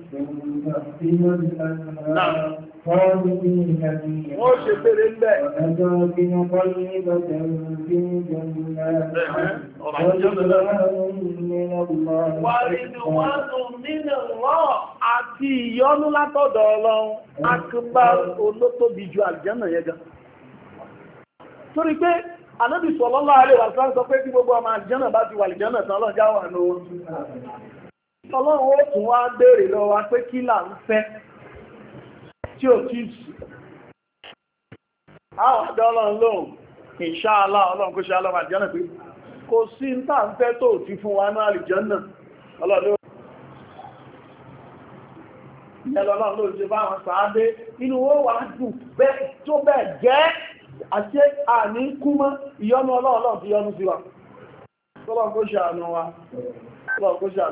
Speaker 2: Wọ́n ṣe péré ń bẹ̀. Àti ìyọ́nú látọ̀dọ̀ Ọlọ́run, akbar olótóbi ju àlìjánà yẹn gan. Torí pé Ànábì sallallahu alaihi wasallam sọ pé tí gbogbo ọmọ àlìjánà bá ti wà àlìjánà tán Ọlọ́run já wà ní ojú. Ọlọ́run ó tún wá béèrè lọ wa pé kí là ń fẹ́ tí ò tí sí. Àwọn àjọ Ọlọ́run lóhùn, insha Allah Ọlọ́run kó ṣe alọ́mà àlìjánà pé kò sí ń tà ń fẹ́ tó ti fún wa ní àlìjánà. Ọlọ́run ẹlọ́lọ́run ló ṣe báwọn sàádé inú ó wà dùn tó bẹ́ẹ̀ jẹ́ àti àní kú mọ́ ìyọ́nú ọlọ́run ti yọ́nú sí wa.